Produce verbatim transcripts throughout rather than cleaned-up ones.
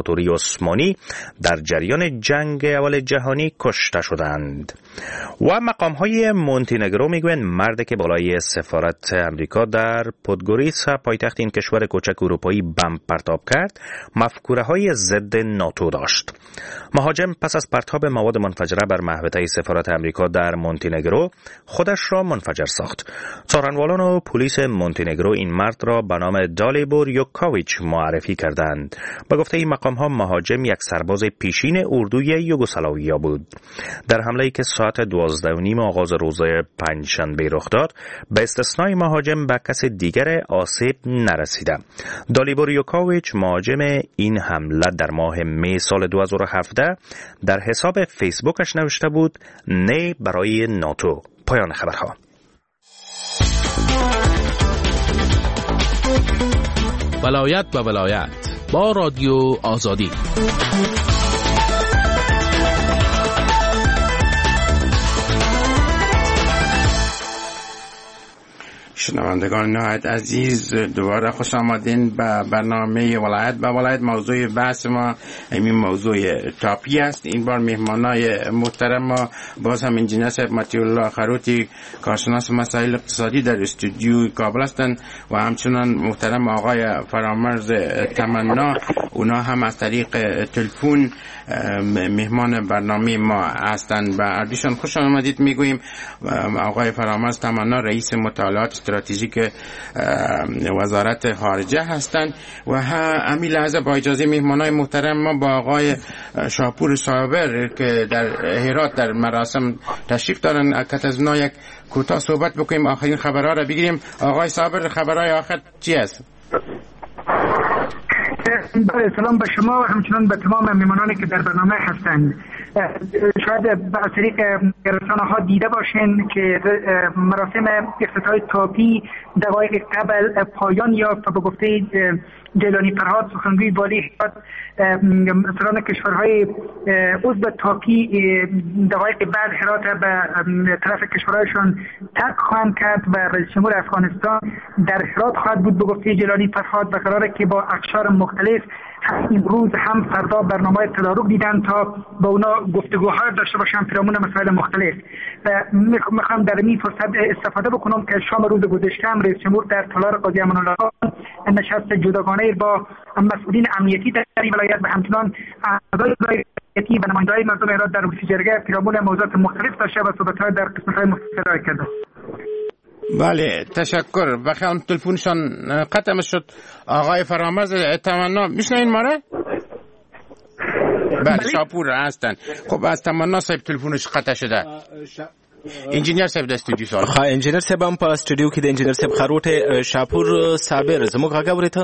امپراتوری عثمانی در جریان جنگ اول جهانی کشته شدند. و مقام‌های مونتینگرو میگویند مردی که بالای سفارت امریکا در پودگوریتسا پایتخت این کشور کوچک اروپایی بمب پرتاب کرد، مفکوره‌های ضد ناتو داشت. مهاجم پس از پرتاب مواد منفجره بر محوطه سفارت امریکا در مونتینگرو خودش را منفجر ساخت. څارنوالان و پلیس مونتینگرو این مرد را به نام دالیبور یوکاویچ معرفی کردند. به گفته این مقام‌ها مهاجم یک سرباز پیشین اردوی یوگسلاویا بود. در حمله‌ای که ساعت دوازده و نیم آغاز روز پنجشنبه رخ داد، به استثنای مهاجم به کس دیگر آسیب نرسیده. دالیبور یوکاویچ مهاجم این حمله در ماه می سال دو هزار و هفده در حساب فیسبوکش نوشته بود: نه برای ناتو. پایان خبرها. ولایت به ولایت با رادیو آزادی. شنوندگان نهایت عزیز، دوباره خوش آمدین به برنامه ولایت به ولایت. موضوع بحث ما این موضوع تاپی است. این بار مهمانای محترم ما باز هم انجینیر صاحب مطیع الله خروتی، کارشناس مسائل اقتصادی در استودیو کابل هستند و همچنان محترم آقای فرامرز تمنا، اونا هم از طریق تلفن مهمان برنامه ما هستند. به اردیشان خوش آمدید میگوییم. آقای فرامرز تمنا رئیس مطالعات استراتژیک وزارت خارجه هستند و همین لحظه با اجازه مهمانای محترم ما با آقای شاپور صابر که در هرات در مراسم تشریف دارن، که از اونا یک کوتاه صحبت بکنیم، آخرین خبرها را بگیریم. آقای صابر، خبرهای آخر چی است؟ سلام به شما و همچنان به تمام مهمانانی که در برنامه هستند. شاید از طریق رسانه ها دیده باشین که مراسم افتتاح تاپی دقایق قبل پایان یافت و به گفته جیلانی فرهاد سخنگوی والی هرات، سران کشورهای عضو تاپی دقایق بعد هرات به طرف کشورهایشان ترک خواهند کرد و رئیس جمهور افغانستان در هرات خواهد بود به گفته جیلانی فرهاد و قراره که با اقشار مختلف هم امروز هم فردا برنامه تدارک دیدن تا با اونا گفتگوها داشته باشن پیرامون مسائل مختلف. و میخوام در این فرصت استفاده بکنم که شام روز گذشته هم رئیس جمهور در تالار قاضی امان الله خان نشست جداگانه با مسئولین امنیتی در این ولایت و همچنان اعضای امنیتی و نماینده‌های مردم هرات در جرگه پیرامون موضوعات مختلف داشته و صحبت‌های در قسمت‌های مختلف کرده. بله، تشکر. بخیر تلفنشان قطع شد. آقای فرامرز تمنا میشنوین ما را؟ بله، شاپور هستن. خب از تمنا صاحب تلفنش قطع شده. انجینیر صاحب د استودیو سره. ها انجینیر صاحب هم په استودیو کې د انجینیر صاحب خروټه شاپور صابر زموږ هغه ورته.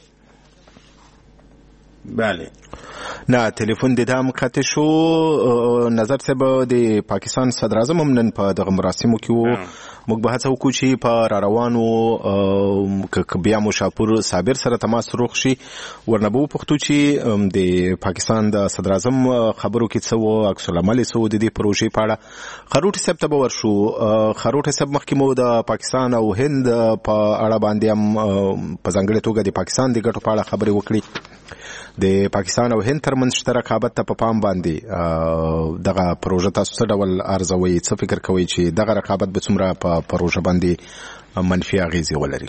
بله. نه تلیفون د دام قطع شو. نظر صاحب د پاکستان صدر اعظم هم نن په دغه مراسمو کې وو. موږ به هڅه وکړو چې په را روانو ک بیا مو شاپور صابر سره تماس روغ شي، ورنه به وپوښتو چې د پاکستان د صدر اعظم خبرو کې څه وو، عکس العمل څه وو د دې پروژې په اړه. خروټي صاحب ته به ورشو. خروټي صاحب مخکې مو د پاکستان او هند په اړه باندې هم په ځانګړې توګه د پاکستان د ګټو په اړه خبرې وکړي. د پاکستان او هند ترمنځ شته رقابت ته په پام باندې دغه پروژه تاسو څه ډول ارزوي، څه فکر کوئ چې دغه رقابت به څومره په پروژه باندې منفي اغیزې ولري؟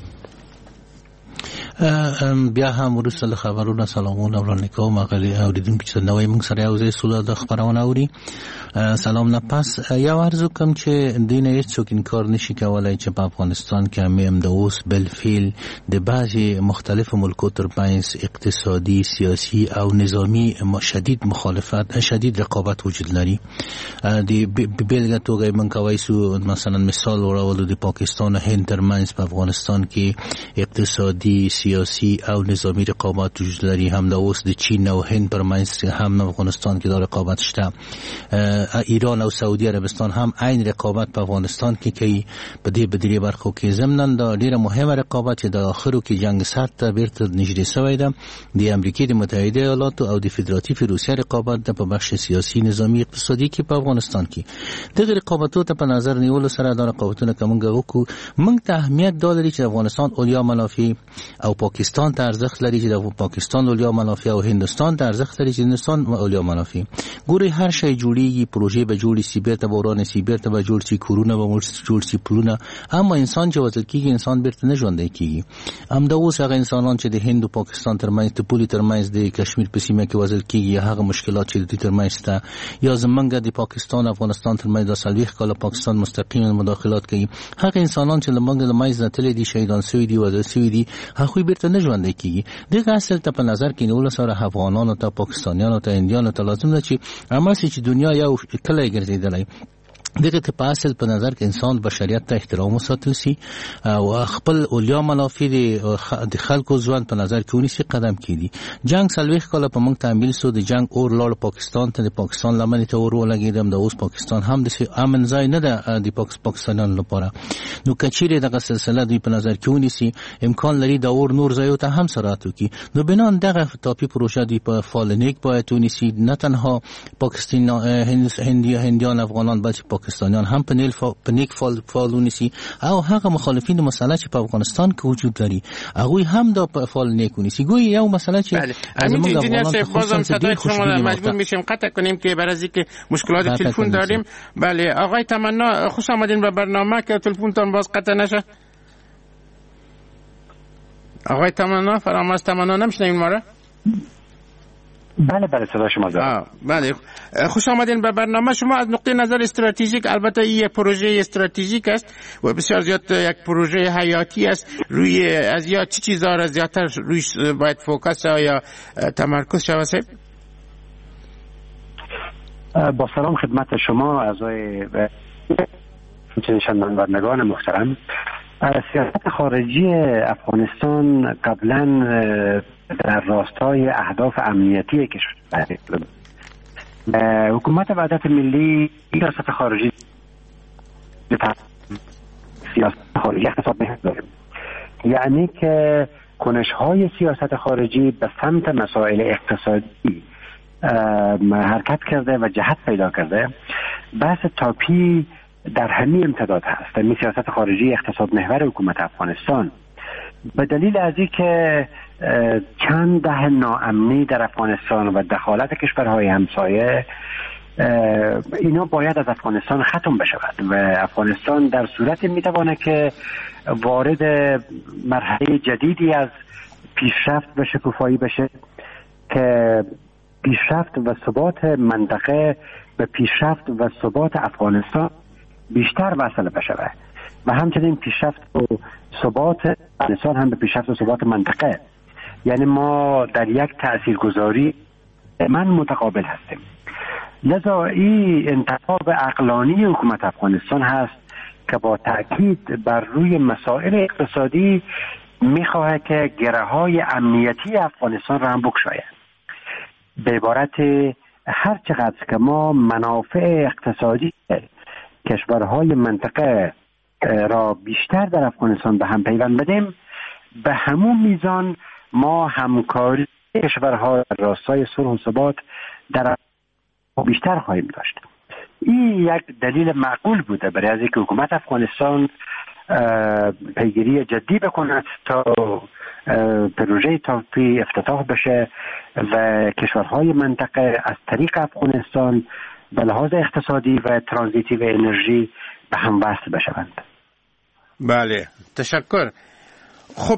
بیا هم وروسته له خبرونو سلامونه وړاندې کوم اغلی اوریدونکو چې نوې موږ سره یو ځای سوله د خبرونه اوري. سلام نه پس یو عرض کوم چې دین هیڅ څوک انکار نشي کولای چې په افغانستان کې هم د اوس بالفعل د بعضي مختلفو ملکو ترمنځ اقتصادي، سیاسي او نظامی شدید مخالفت، شدید رقابت وجود لري. د بیلګه توګه موږ کوي سو مثلا مثال ورولو د پاکستان او هند ترمنځ په افغانستان کې اقتصادي، سیاسی او نظامی رقابت وجود لري. هم د اوس د چین او هند ترمنځ هم افغانستان کې دا رقابت شته. ایران او سعودي عربستان هم عین رقابت په افغانستان کې کوي. په دې بدري برخو کې ضمن دا ډیره مهمه رقابت چې د اخرو کې جنگ سرد ته بیرته نږدې شوی ده. د امریکا د متحده ایالاتو او د فدراتیو روسیه رقابت د په بخش سیاسي، نظامی، اقتصادي کې په افغانستان کې دغه رقابتو ته په نظر نیولو سره دا رقابتونه کومګه وکړو. موږ ته اهمیت دالري چې افغانستان اولیا منافع او او پاکستان ته ارزښت لري چې د پاکستان اولیا منافع او هندستان ته ارزښت لري چې هندستان اولیا منافع. ګوري هر شی جوړیږي، پروژې به جوړي سي، بیرته بوران سي، بیرته به جوړ سي، کورونه به جوړ سي، پلونه، اما انسان چې وځل کیږي انسان بیرته نه ژوندی کیږي. هم د اوس هغه انسانان چې د هند او پاکستان ترمنځ د پولي ترمنځ د کشمیر په سیمه کې وځل کیږي، هغه مشکلات چې د دوی ترمنځ شته، یا زمونږ د پاکستان او افغانستان ترمنځ د سلويخ کاله پاکستان مستقیما مداخلات کوي، هغه انسانان چې لمونږ د مایز نه تللی دي، شهیدان شوي دي، وځل شوي دي، هغه بیرته نه ژوندی کیږي. دغه اصل ته په نظر کې نیول سره افغانانو ته، پاکستانیانو ته، هندیانو ته لازم ده چې اماسي چې دنیا یو کله ګرځیدلای دغه ته په اصل په نظر کې انسان بشریت ته احترام وساتل سي او خپل اولیا منافع د خلکو ځوان په نظر کې ونیسي، قدم کړي. جنگ سلويخ کاله په موږ تعمیل سو، د جنگ اور لاړ پاکستان ته، د پاکستان لمنې ته اور ولګیدم، د اوس پاکستان هم د امن ځای نه ده د پاکستانیانو لپاره. نو کچيره دغه سلسله دوی په نظر کې ونیسي، امکان لري د اور نور ځایو ته هم سرعت وکړي. نو بنان دغه ټاپي پروژه دی په فالنیک باید ونیسي، نه تنها پاکستان هندي هندیان افغانان بلکې پاکستانیان هم په نیل په نیک فال فالونی سي، او هغه مخالفین مسله چې په افغانستان کې وجود لري هغه هم د فال نیکونی سي. ګوي یو مسله چې همین انجینیر صاحب بازم صدای شما مجبور میشیم قطع کنیم که بر از اینکه مشکلات تلفن داریم. بله آقای تمنا خوش آمدین به برنامه، که تلفنتون باز قطع نشه. آقای تمنا فراماز تمنا نمیشنین ما را؟ بله بله صدا شما دارم. بله خوش آمدین به برنامه. شما از نقطه نظر استراتژیک، البته این پروژه استراتژیک است و بسیار زیاد یک پروژه حیاتی است، روی از یا چی چیزا را زیادتر رویش باید فوکس یا تمرکز شود؟ با سلام خدمت شما اعضای شنوندگان محترم. سیاست خارجی افغانستان قبلا در راستای اهداف امنیتی کشور حکومت وحدت ملی سیاست خارجی سیاست خارجی اقتصاد داره، یعنی که کنش‌های سیاست خارجی به سمت مسائل اقتصادی حرکت کرده و جهت پیدا کرده. بحث تاپی در همین امتداد هست. این سیاست خارجی اقتصاد محور حکومت افغانستان به دلیل از اینکه چند دهه ناامنی در افغانستان و دخالت کشورهای همسایه، اینا باید از افغانستان ختم بشود و افغانستان در صورت میتوانه که وارد مرحله جدیدی از پیشرفت و شکوفایی بشه که پیشرفت و ثبات منطقه به پیشرفت و ثبات افغانستان بیشتر وصل بشود و همچنین پیشرفت و ثبات افغانستان هم به پیشرفت و ثبات منطقه. یعنی ما در یک تاثیرگذاری من متقابل هستیم. لذا این انتخاب عقلانی حکومت افغانستان هست که با تأکید بر روی مسائل اقتصادی میخواه که گره های امنیتی افغانستان را هم بکشاید. به عبارت هر چقدر که ما منافع اقتصادی کشورهای منطقه را بیشتر در افغانستان به هم پیوند بدیم، به همون میزان ما همکاری کشورها در راستای صلح و ثبات در بیشتر خواهیم داشت. این یک دلیل معقول بوده برای از اینکه حکومت افغانستان پیگیری جدی بکند تا پروژه تاپی افتتاح بشه و کشورهای منطقه از طریق افغانستان به لحاظ اقتصادی و ترانزیتی و انرژی به هم وصل بشوند. بله تشکر. خب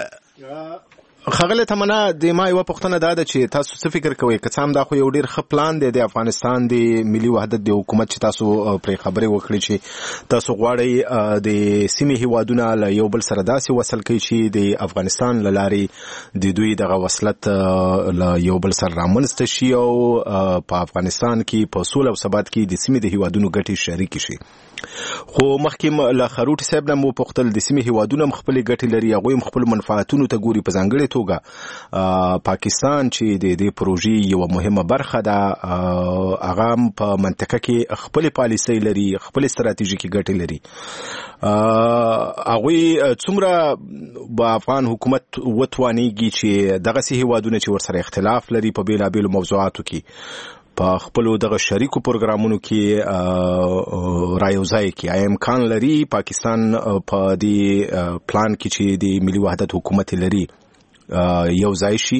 خغله تمنا د ما یو پښتنه دا ده چې تاسو څه فکر کوئ که څام دا خو یو ډیر ښه پلان دی د افغانستان د ملي وحدت د حکومت چې تاسو پرې خبرې وکړې چې تاسو غواړئ د سیمې هیوادونه له یو بل سره داسې وصل کړئ چې د افغانستان له لارې د دوی دغه وصلت له یو بل سره رامنځته شي او په افغانستان کې په سوله او ثبات کې د سیمې د هیوادونو ګټې شریکې شي. خو مخکې له خروټ صاحب نه مو پوښتل د سیمې هیوادونه هم خپلې ګټې لري، هغوی هم خپل منفعتونو ته ګوري. په ځانګړې توګه پاکستان چې د دې پروژې یوه مهمه برخه ده، هغه هم په منطقه کې خپلې پالیسۍ لري، خپلې ستراتیژیکې ګټې لري. هغوی څومره به افغان حکومت وتوانیږي چې دغسې هیوادونه چې ورسره اختلاف لري په بېلابېلو موضوعاتو کې په خپلو دغه شریکو پروګرامونو کې رایوځای کې آیا امکان لري پاکستان په دې پلان کې چې د ملي وحدت حکومت لري یو ځای شي؟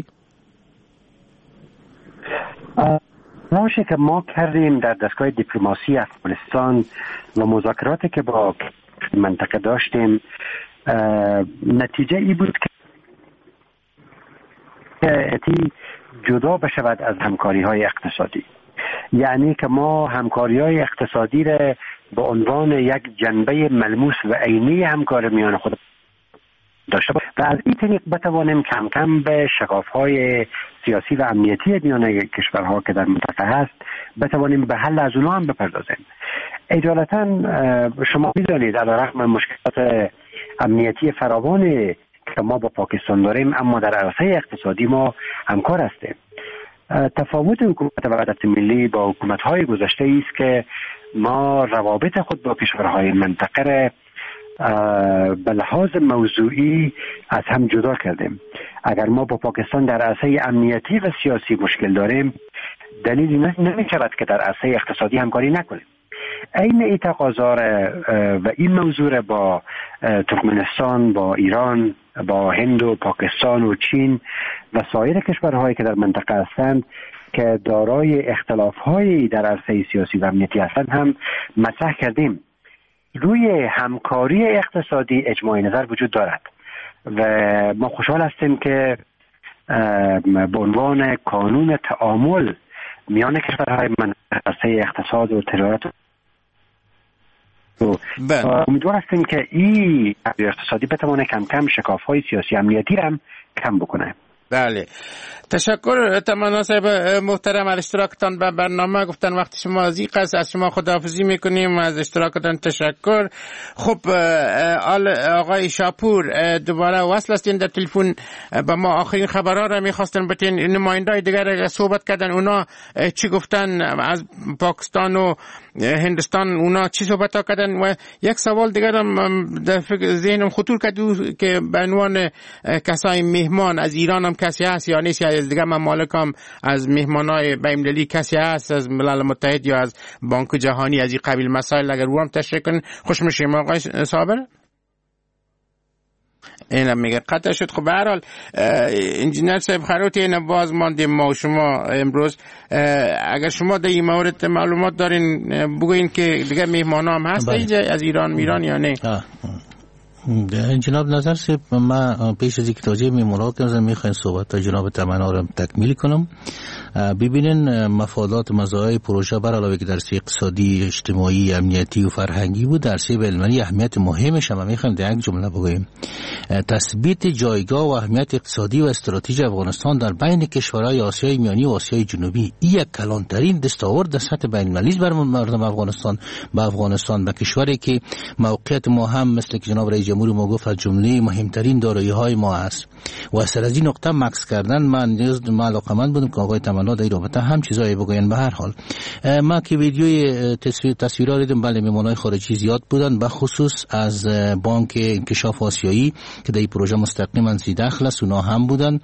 نوشی که ما کردیم در دستگاه دیپلماسی افغانستان و مذاکراتی که با منطقه داشتیم، نتیجه ای بود که اتی جدا بشود از همکاری های اقتصادی. یعنی که ما همکاری های اقتصادی را به عنوان یک جنبه ملموس و عینی همکاری میان خود داشته باشیم و از این طریق بتوانیم کم کم به شکاف‌های سیاسی و امنیتی میان کشورها که در منطقه هست بتوانیم به حل از اونها هم بپردازیم. اجالتا شما می‌دانید علیرغم مشکلات امنیتی فراوانی که ما با پاکستان داریم، اما در عرصه اقتصادی ما همکار هستیم. تفاوت حکومت وحدت ملی با حکومت‌های گذشته است که ما روابط خود با کشورهای منطقه را به لحاظ موضوعی از هم جدا کردیم. اگر ما با پاکستان در عرصه امنیتی و سیاسی مشکل داریم، دلیلی نمی شود که در عرصه اقتصادی همکاری نکنیم. این ای تقاضا و این موضوع با ترکمنستان، با ایران، با هند و پاکستان و چین و سایر کشورهایی که در منطقه هستند که دارای اختلاف‌هایی در عرصه سیاسی و امنیتی هستند هم مطرح کردیم. روی همکاری اقتصادی اجماع نظر وجود دارد و ما خوشحال هستیم که به عنوان کانون تعامل میان کشورهای منطقه اقتصاد و تجارت امیدوار هستیم که این اقتصادی بتوانه کم کم شکاف‌های سیاسی امنیتی هم کم بکنه. بله، تشکر تمنا صاحب محترم از اشتراکتان به برنامه. گفتن وقتی شما از این قصد از شما خداحافظی میکنیم، از اشتراکتان تشکر. خب آقای شاپور دوباره وصل هستین در تلفن با ما. آخرین خبرها را میخواستن بتین، نمایندای دیگر صحبت کردن، اونا چی گفتن از پاکستان و هندوستان، اونا چی صحبت ها کردن؟ و یک سوال دیگر هم در ذهنم خطور کرد که به عنوان کسای مهمان از ایران هم کسی هست یا نیست، یا از دیگه ممالک هم از مهمانای بین‌المللی کسی هست از ملل متحد یا از بانک جهانی از این قبیل مسائل اگر رو هم تشریح کنین خوش میشیم. آقای صابر اینم میگه قطع شد. خب به هر حال انجینر صاحب خروتی این باز ماندیم ما و شما امروز. اگر شما در این مورد معلومات دارین بگوین که دیگه مهمان هم هست اینجا از ایران میران یا نه؟ جناب نظر صاحب، من پیش از اینکه توجیه میمونا کنم میخواین صحبت تا جناب تمنا رو تکمیل کنم. ببینین مفادات مزایای پروژه بر علاوه که در سطح اقتصادی، اجتماعی، امنیتی و فرهنگی بود، در سطح علمی اهمیت مهمش هم میخوایم در یک جمله بگویم. تثبیت جایگاه و اهمیت اقتصادی و استراتژی افغانستان در بین کشورهای آسیای میانی و آسیای جنوبی این یک کلانترین دستاورد در سطح بین‌المللی بر مردم افغانستان با افغانستان به کشوری که موقعیت ما هم مثل که جناب رئیس جمهور ما گفت از جمله مهمترین دارایی‌های ما است و از این نقطه مکس کردن من نیاز من علاقه‌مند بودم که آقای تمنا در این رابطه هم چیزایی بگوین. به هر حال ما که ویدیوی تصویر تصویرا دیدم، بله مهمانای خارجی زیاد بودن، به خصوص از بانک انکشاف آسیایی که در این پروژه مستقیما زیدخل است، اونا هم بودن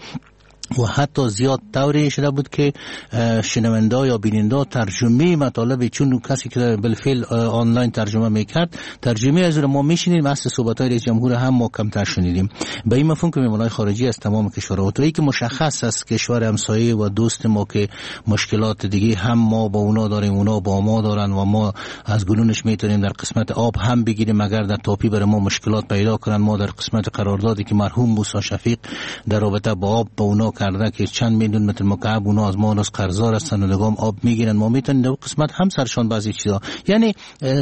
و حتی زیاد طوری شده بود که شنونده یا بیننده ترجمه مطالب، چون کسی که بالفعل آنلاین ترجمه میکرد ترجمه از رو ما میشنیدیم، اصل صحبت‌های رئیس جمهور هم ما کمتر شنیدیم. به این مفهوم که مهمانای خارجی از تمام کشورها و تویی که مشخص است کشور همسایه و دوست ما که مشکلات دیگه هم ما با اونا داریم، اونا با ما دارن و ما از گلونش میتونیم در قسمت آب هم بگیریم اگر در تاپی برای ما مشکلات پیدا کنن. ما در قسمت قراردادی که مرحوم موسی شفیق در رابطه با آب با اونا کرده که چند میلیون متر مکعب اونا از ما از قرضدار هستن و نگام آب میگیرن، ما میتونیم در قسمت هم سرشان بعضی چیزا، یعنی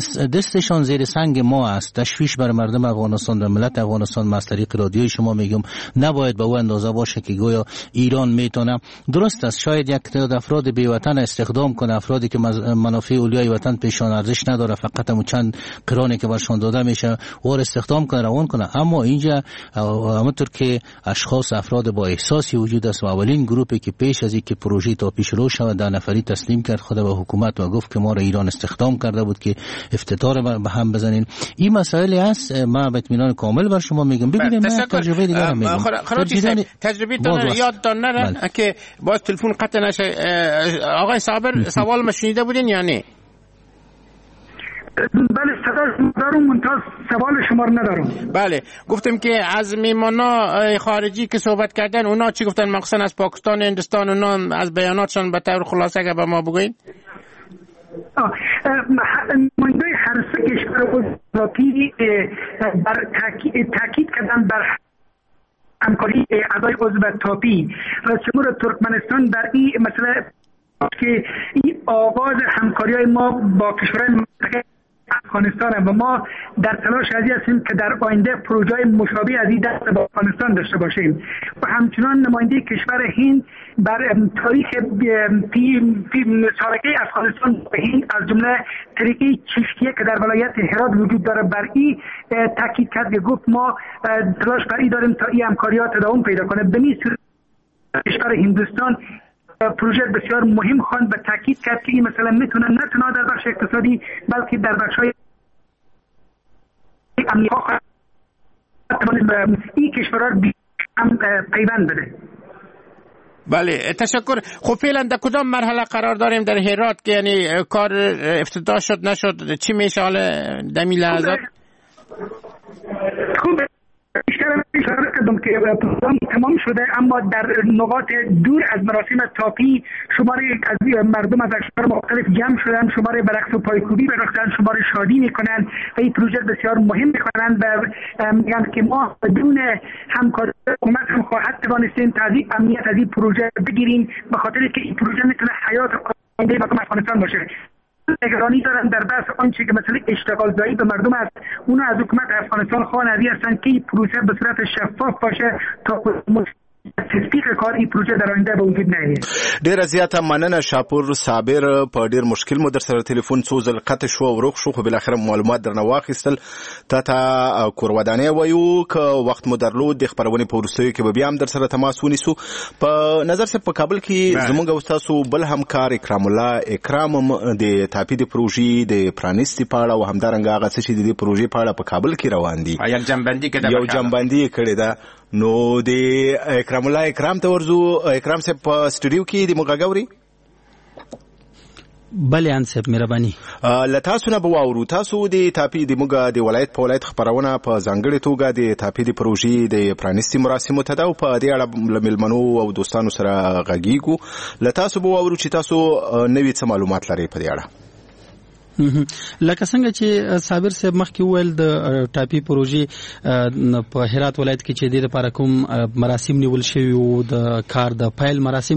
دستشان زیر سنگ ما است. تشویش بر مردم افغانستان در ملت افغانستان از طریق رادیوی شما میگم نباید به اون اندازه باشه که گویا ایران میتونه. درست است شاید یک تعداد افراد بی وطن استخدام کنه، افرادی که منافع اولیای وطن پیشان ارزش نداره، فقط همون چند قرانی که برشان داده میشه اور استخدام کنه روان کنه. اما اینجا همونطور که اشخاص افراد با احساسی وجود است و اولین گروپی که پیش از اینکه پروژه تا پیش رو شود ده نفری تسلیم کرد خود به حکومت و گفت که ما را ایران استخدام کرده بود که افتتار به هم بزنین. این مسائلی است، ما به اطمینان کامل بر شما میگم. ببینید من تجربه دیگه هم میگم. خراتی تجربه تان یادتان نره که باز تلفن قطع نشه. آقای صابر سوال ما شنیده بودین یا نه؟ بله صدا دارم منتها سوال شما رو ندارم. بله گفتم که از میمانا خارجی که صحبت کردن اونا چی گفتن، مخصوصا از پاکستان هندوستان، اونا از بیاناتشان به طور خلاصه اگه به ما بگوین. نماینده هر سه کشور عضوی بر تاکید کردن بر همکاری اعضای عضو تاپی و شمول ترکمنستان در این مسئله که این آغاز همکاری های ما با کشورهای منطقه افغانستان و ما در تلاش ازی هستیم که در آینده پروژه مشابه از این دست با افغانستان داشته باشیم و همچنان نماینده کشور هند بر تاریخ مشارکه افغانستان به هند از جمله طریقه چشتیه که در ولایت هرات وجود داره بر این تاکید کرد که گفت ما تلاش بر این داریم تا این همکاریات تداوم پیدا کنه. به این صورت کشور هندوستان پروژه بسیار مهم خواند و تاکید کرد که این مسئله میتونه نه تنها در بخش اقتصادی بلکه در بخش‌های امنیتی این کشورها هم پیوند بده. بله تشکر. خب فعلا در کدام مرحله قرار داریم در هرات که یعنی کار افتتاح شد نشد، چی میشه حالا در این لحظات؟ خوب بیشتر اشاره کردم که پروگرام تمام شده اما در نقاط دور از مراسم تاپی شماری از مردم از اشکال مختلف جمع شدن، شماری برعکس و پایکوبی برختن، شماری شادی میکنن و این پروژه بسیار مهم میکنن و میگن که ما بدون همکاری حکومت هم خواهد توانستیم تازی امنیت از این پروژه بگیریم به خاطر که این پروژه میتونه حیات آینده مردم افغانستان باشه. نگرانی دارن در بحث آنچه که مثلا اشتغال زایی به مردم است، اونا از حکومت افغانستان خوانوی هستن که این پروژه به صورت شفاف باشه تا تطبیق کار این پروژه در آینده به وجود نیاد. ډیره زیاته مننه شاپور صابر. په ډیر مشکل مو در سره ټلیفون څو ځل قطع شو او روغ شو، خو بل اخر معلومات درنه واخیستل. تا ته کورودانه وایو که وخت مو درلود د خبرونه په ورستیو کې به بیا هم در سره تماس ونیسو. په نظر سه په کابل کې زموږ او تاسو بل همکار اکرام الله اکرام د تاپی د پروژې د پرانیستی پاړه او همدارنګ هغه څه چې د پروژې پاړه په کابل کې روان دي یو جنبندي کې یو جنبندي کړی دا. نو د اکرام الله اکرام ته ورزو. اکرام صاحب په سټوډیو کې د مغاګوري. بله ان صاحب مهرباني. لتاسو نه بواورو تاسو د تاپی د مغا د ولایت په ولایت خبرونه په ځانګړي توګه د تاپی د پروژې د پرانیستی مراسمو ته دا او په دې اړه ملمنو او دوستانو سره غږیږو. لتاسو بواورو چې تاسو نوې څه معلومات لرئ په دې اړه. لکه څنګه چې صابر صاحب مخکې وویل د ټاپي پروژې په هرات ولایت کې چې د لپاره کوم مراسم نیول شوي وو د کار د پیل مراسم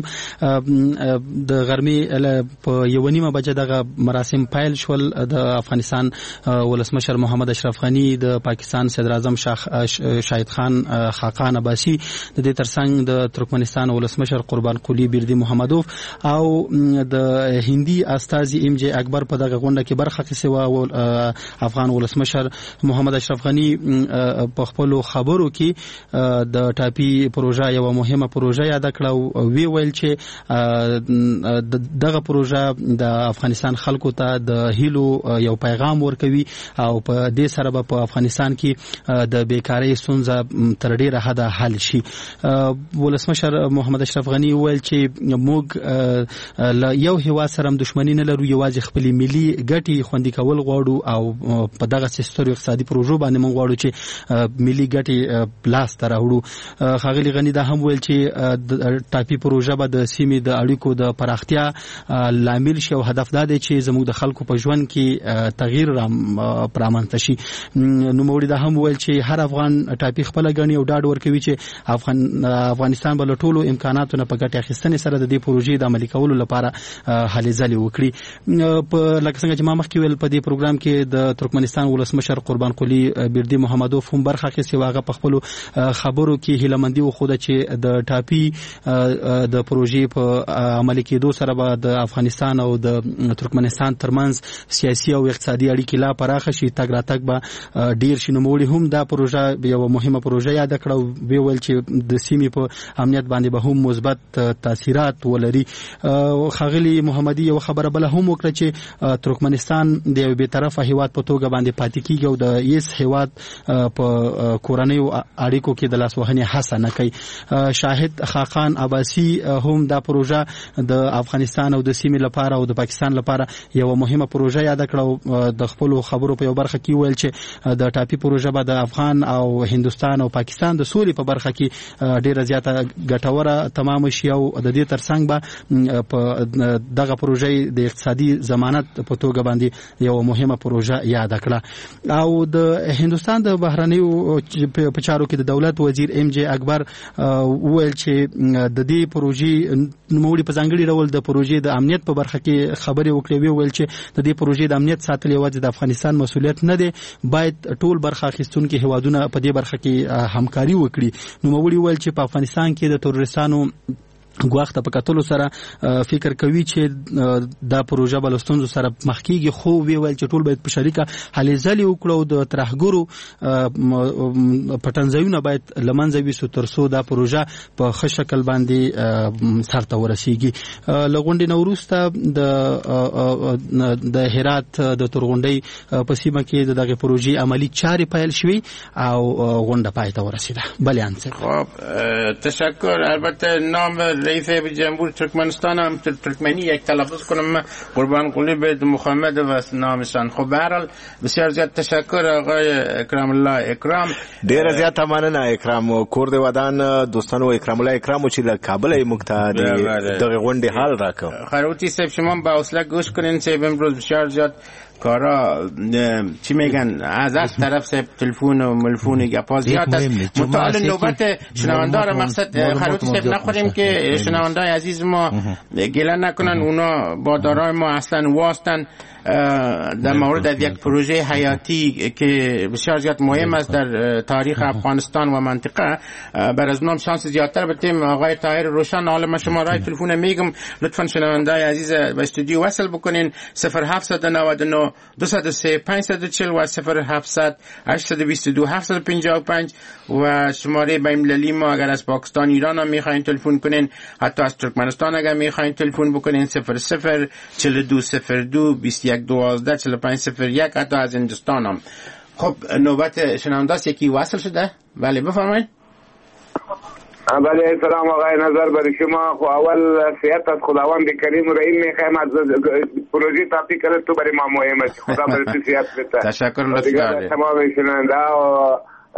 د غرمې په یو نیمه بجه دغه مراسم پیل شول. د افغانستان ولسمشر محمد اشرف غنی، د پاکستان صدر اعظم شاهد خان خاقان عباسی، د دې ترڅنګ د ترکمنستان ولسمشر قربان قلی بیردی محمدوف او د هندي استازي ام جی اکبر په دغه غونډه کې برخه اخیستې وه. افغان ولسمشر محمد اشرف غنی په خپلو خبرو کې د ټاپي پروژه یوه مهمه پروژه یاده کړه او وی ویل چې دغه پروژه د افغانستان خلکو ته د هیلو یو پیغام ورکوي او په دې سره به په افغانستان کې د بیکارۍ ستونزه تر ډیره حده حل شي. ولسمشر محمد اشرف غنی ویل چې موږ له یو هیواد سره هم دښمني نه لرو، یوازې خپلې ملي ګټې خوندي کول غواړو او په دغه سترو اقتصادي پروژو باندې موږ غواړو چې ملي ګټې لاس ته راوړو. ښاغلي غني دا هم ویل چې د ټاپي پروژه به د سیمې د اړیکو د پراختیا لامل شي او هدف دا دی چې زموږ د خلکو په ژوند کې تغییر رامنځته شي. نوموړي دا هم ویل چې هر افغان ټاپي خپله ګڼي او ډاډ ورکوي چې افغان افغانستان به له ټولو امکاناتو نه په ګټې اخیستنې سره د دې پروژې د عملي کولو لپاره هلې ځلې وکړي. په لکه څنګه چې ما مخکې ویل په دې پروګرام کې د ترکمنستان ولسمشر قربان قلی بیردی محمدوف هم برخه اخیستې وه. هغه په خپلو خبرو کې هیلهمندي وښوده چې د ټاپي د پروژې په عملي کېدو سره به د افغانستان او د ترکمنستان ترمنځ سیاسي او اقتصادي اړیکې لا پراخه شي، تګ راتګ به ډیر شي. نوموړي هم دا پروژه یوه مهمه پروژه یاده کړه او ویل چې د سیمې په امنیت باندې به هم مثبت تاثیرات ولري. ښاغلي محمدي یو خبره بله هم وکړه چې ترکمنستان افغانستان د یو بیطرفه هیواد په توګه باندې پاتې کیږي او د یس هیواد په کورنیو اړیکو کې د لاسوهنې هڅه نه کوي. شاهد خاقان عباسی هم دا پروژه د افغانستان او د سیمې لپاره او د پاکستان لپاره یو مهمه پروژه یاد کړه. د خپل خبرو په یو برخه کې ویل چې د ټاپي پروژه به د افغان او هندستان او پاکستان د سولې په برخه کې ډیره زیاته ګټوره تمام شي او د دې ترڅنګ به په دغه پروژه د اقتصادي ضمانت په توګه باندې یو مهمه پروژه یاد کړه. او د هندستان د بهرنیو په چارو کې د دولت وزیر ام جے اکبر ویل چې د دې پروژې نوموړي په ځانګړي ډول د پروژې د امنیت په برخه کې خبرې وکړې. ویل چې د دې پروژې د امنیت ساتل یوازې د افغانستان مسولیت نه دی، باید ټول برخه اخیستونکي هیوادونه په دې برخه کې همکاري وکړي. نوموړي ویل چې په افغانستان کې د تروریستانو ګواښ ته په کتلو سره فکر کوي چې دا پروژه بل ستونزو سره مخ کیږي، خو وی ویل چې ټول باید په شریکه هلې ځلې وکړو او د ترهګرو پټنځایونه باید لمنځه ویسو ترڅو دا پروژه په ښه شکل باندې سرته ورسیږي. له غونډې نه وروسته د د هرات د تورغونډۍ په سیمه کې دغه پروژې عملی چارې پیل شوې او غونډه پای ته ورسیده. بلیان صاحب خب تشکر. البته نام رئیس جمهور ترکمنستان هم ترکمنی یک تلفظ کنم، قربان قلیب محمد و نامشان. خب به هر حال بسیار زیاد تشکر آقای اکرام الله اکرام. ډیر زیات مننه اکرام کور د ودان دوستانو. اکرام الله اکرام چې د کابل مقتدی دغه غونډه حال راکړ. خیروتی صاحب شما با حوصله گوش کنین صاحب، امروز بسیار زیاد کارا چی میگن از از طرف صاحب تلفن و ملفون گپا زیاد است. متعال نوبت شنوندار مقصد خیروتی صاحب نخوریم که شنوندای عزیز ما گله نکنن، اونا با دارای ما اصلا واسطن در مورد از یک پروژه حیاتی که بسیار زیاد مهم است در تاریخ افغانستان و منطقه. بر از نام شانس زیادتر بتیم آقای طاهر روشن. حالا من شما رای تلفن میگم، لطفا شنوندای عزیز به استودیو وصل بکنین. صفر هفت نه نه دو صفر سه پنج صفر چهل و صفر هفت هشت دو دو هفت پنج پنج و شماره بین‌المللی ما اگر از پاکستان ایران هم میخواین تلفن کنین، حتی از ترکمنستان اگر میخواین تلفن بکنین صفر صفر چهل و دو صفر دو بیست و یک دوازده چهل و پنج صفر یک. حتی از هندوستان هم. خب نوبت شنونده است یکی وصل شده. بله بفرمایید. بله سلام آقای نظر برای شما. خب اول صحت از خداوند کریم و رحیم میخوایم. از پروژه تاپی کرد تو برای ما مهم است. خدا برای تو صحت بده. تشکر لطفا. تمام شنونده و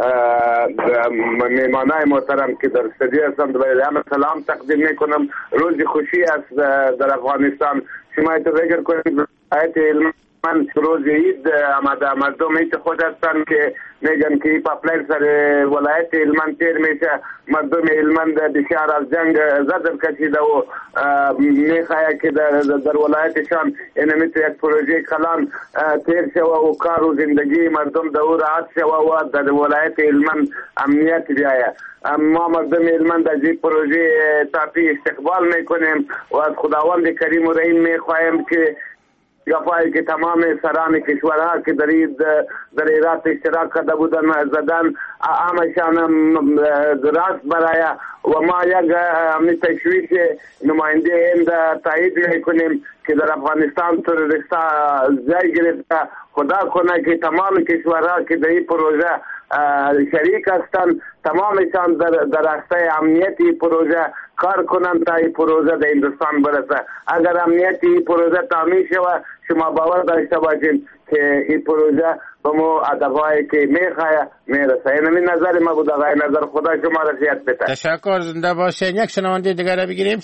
مهمانای محترم که در استودیو هستند برای همه سلام تقدیم میکنم. روز خوشی است در افغانستان. شما تو فکر کنید آیت علم من روز عید آمده، مردم ایت خود هستند که میگن که پاپلاین سر ولایت هلمند تیر میشه. مردم هلمند بسیار از جنگ زجر کشیده و میخواه که در, در ولایتشان این مثل یک پروژه کلان تیر شوه و کار و زندگی مردم در راحت شوه و در ولایت هلمند امنیت بیایه. ما مردم هلمند از این پروژه تاپی استقبال میکنیم و از خداوند کریم و رحیم میخواهیم که گفایی که تمام سران کشورها که در در ایران اشتراک کرده بودن زدن آمشان راست برای و ما یک همین تشویش نماینده هند تایید میکنیم که در افغانستان تروریستا جای گرفته. خدا کنه که تمام کشورها که در این پروژه شریک هستند تمامشان در در راسته امنیتی پروژه کار کنند تا این پروژه در هندوستان برسه. اگر امنیتی پروژه تامین شود شما باور داشته باشین که این پروژه به مو هدفهایی که میخواه میرسه. این نظر ما بود آقای نظر. خدا شما رفیت بده. تشکر. زنده باشین. یک شنونده دیگر را بگیریم.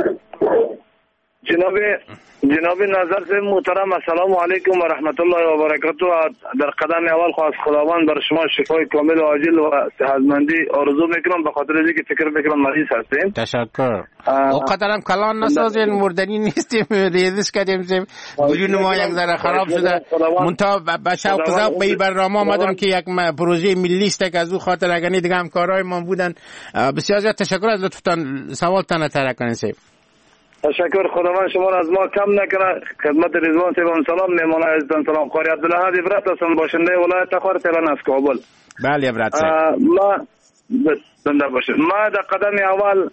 جناب جناب نظر سے محترم السلام علیکم و رحمت الله و برکاته. در قدم اول خواست خداوند بر شما شفای کامل و عاجل و صحتمندی آرزو میکنم به خاطر اینکه فکر میکنم مریض هستیم. تشکر. اوقاتم کلان نسازین، مردنی نیستیم، ریزش کردیم وجود ما یک ذره خراب شده. منتها به شوق ذوق به برنامه آمدم که یک پروژه ملی است که از او خاطر اگر نه دیگه همکارای ما بودن. بسیار زیاد تشکر. از لطفتان سوالتان طرح کنین سیب. تشکر. خداوند شما را از ما کم نکنه. خدمت رضوان صاحب سلام. مهمان عزیزان سلام. قاری عبدالله ابرات هستم، باشنده ولایت تخار تهران از کابل. بله ابرات صاحب. ما زنده باشید. ما در قدم اول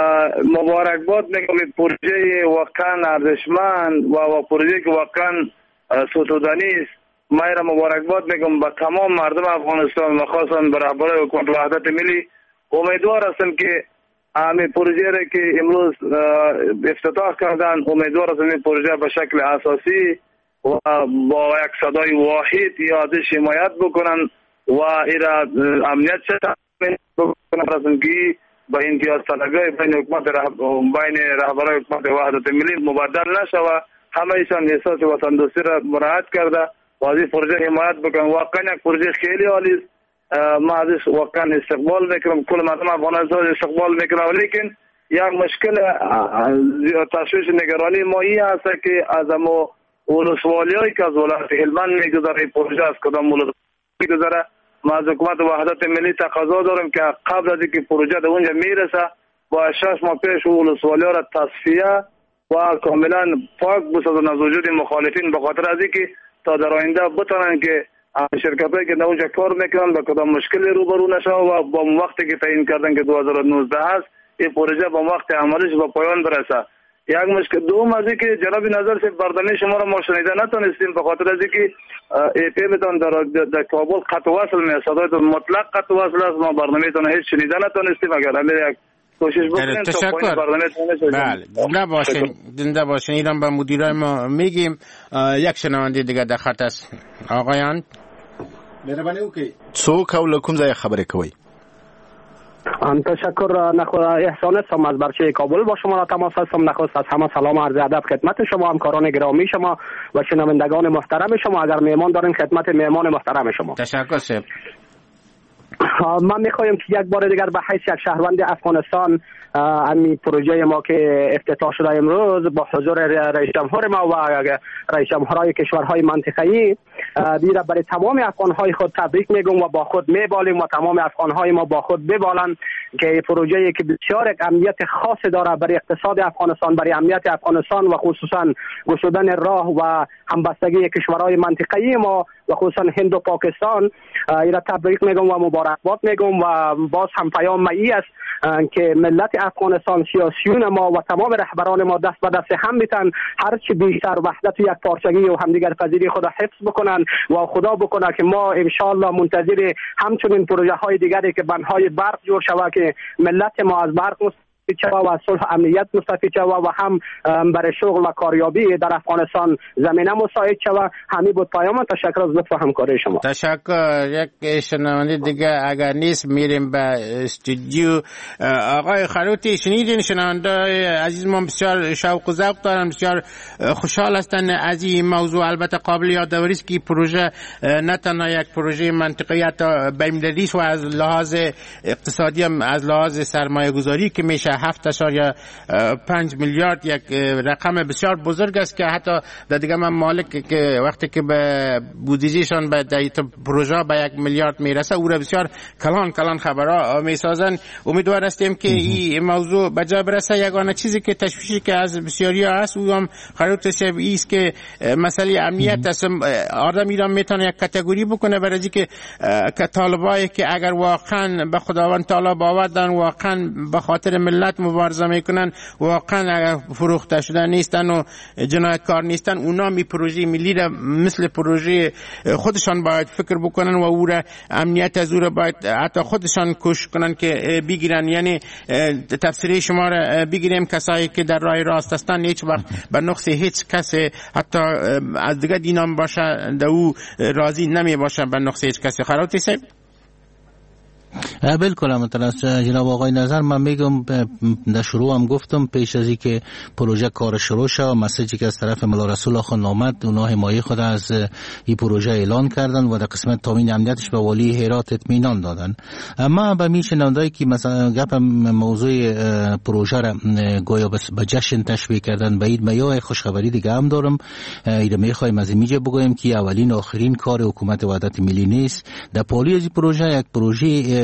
مبارکباد میگم پروژه واقعا ارزشمند و پروژه که واقعا ستودنی است. من را مبارکباد میگم به تمام مردم افغانستان و خاصا به رهبران حکومت وحدت ملی. امیدوار هستم که همین پروژه را که امروز افتتاح کردن، امیدوار هستم این پروژه به شکل اساسی و با یک صدای واحد یا ازش حمایت بکنن و ایرا امنیت تامین بکنن که با امتیاز طلبی بین حکومت بین رهبران حکومت وحدت ملی مبدل نشود. همه ایشان احساس وطن دوستی را مراعات کرده و از این پروژه حمایت بکنن. واقعا یک پروژه خیلی عالی است. ما ازش واقعا استقبال میکنم، کل مردم افغانستان استقبال میکنم، لیکن یک مشکل تشویش نگرانی ما این است که از ما ولسوالیایی که از ولایت هلمند میگذره این پروژه از کدام ولایت میگذره، ما از حکومت وحدت ملی تقاضا دارم که قبل از اینکه پروژه به اونجا میرسه با شش ماه پیش ولسوالیا را تصفیه و کاملا پاک بسازن از وجود مخالفین، به خاطر از اینکه تا در آینده بتونن که شرکتایی که در اونجا کار میکنن به کدام مشکلی روبرو نشه و با وقتی که تعیین کردن که دو هزار و نوزده هست این پروژه با وقت عملش به پایان برسه. یک مشکل دوم از اینکه جناب نظر سے برنامه شما را ما شنیده نتونستیم به خاطر از اینکه ای پی تان در در کابل خط وصل می صدایتون مطلق خط وصل است، ما برنامه تان هیچ شنیده نتونستیم. اگر همین یک کوشش بکنیم تا پایان برنامه تان. بله زنده باشین، زنده باشین. ایران به مدیرای ما میگیم. یک شنونده دیگه در خط است. آقایان مهربانی وکړئ، څوک او له کوم ځای خبرې کوئ؟ تشکر. نخست احسان هستم از برچه کابل با شما را تماس هستم. نخست از همه سلام عرض ادب خدمت شما، همکاران گرامی شما و شنوندگان محترم شما. اگر مهمان دارین خدمت مهمان محترم شما. تشکر سید. من میخوایم که یک بار دیگر به حیث یک شهروند افغانستان همین پروژه ما که افتتاح شده امروز با حضور رئیس جمهور ما و رئیس جمهورهای کشورهای منطقه‌ای دیره برای تمام افغانهای خود تبریک میگم و با خود میبالیم و تمام افغانهای ما با خود ببالند که پروژه‌ای که بسیار یک امنیت خاص داره برای اقتصاد افغانستان، برای امنیت افغانستان و خصوصا گشودن راه و همبستگی کشورهای منطقه‌ای ما و خصوصا هند و پاکستان. ایرا تبریک میگم و مبارکباد میگم و باز هم پیام مایی است که ملت افغانستان، سیاسیون ما و تمام رهبران ما دست به دست هم میتن هر چی بیشتر وحدت و یک پارچگی و همدیگر پذیری خود حفظ بکنن و خدا بکنه که ما ان شاء الله منتظر همچنین پروژه های دیگری که بندهای برق جور شود که ملت ما از برق مستفید و از صلح امنیت مستفید شود و هم برای شغل و کاریابی در افغانستان زمینه مساعد شود. همین بود پیام. تشکر از لطف همکاری شما. تشکر. یک شنونده دیگه اگر نیست میریم به استودیو. آقای خروتی شنیدین شنونده عزیز ما بسیار شوق و ذوق دارن، بسیار خوشحال هستن از این موضوع. البته قابل یادآوری است که پروژه نه تنها یک پروژه منطقیت بین‌المللی است و از لحاظ اقتصادی هم از لحاظ سرمایه گذاری که میشه هفت اشاریه پنج میلیارد یک رقم بسیار بزرگ است که حتی در دیگه من مالک که وقتی که به بودجهشان به دیت پروژه به یک میلیارد میرسه او را بسیار کلان کلان خبرها میسازن. امیدوار هستیم که این موضوع به جا برسه. یگانه چیزی که تشویشی که از بسیاری هست او هم خروت شب است که مسئله امنیت است. آدم ایران میتونه یک کاتگوری بکنه برای اینکه که طالبایی که اگر واقعا به خداوند تعالی باور دارن، واقعا به خاطر ملت مبارزه میکنن، واقعا فروخته شدن نیستن و جنایتکار نیستن، اونا می پروژه ملی را مثل پروژه خودشان باید فکر بکنن و او را امنیت از او را باید حتی خودشان کوشش کنن که بگیرن. یعنی تفسیر شما را بگیریم کسایی که در راه راست هستن هیچ وقت به نقص هیچ کسی حتی از دیگه دینام باشه در او راضی نمی باشه به نقص هیچ کسی. خراتی صاحب بالکل همینطور جناب آقای نظر. من میگم در شروع هم گفتم پیش از اینکه پروژه کار شروع شد مسیجی که از طرف مولا رسول آخوند آمد اونا حمایه خود از این پروژه اعلان کردن و در قسمت تامین امنیتش به والی هرات اطمینان دادن. اما به میشنوندایی که مثلا گپ موضوع پروژه را گویا به جشن تشبیه کردن به عید، ما خوشخبری دیگه هم دارم. اینا میخوایم از اینجا بگویم که اولین آخرین کار حکومت وحدت ملی نیست. در پالی از این پروژه یک پروژه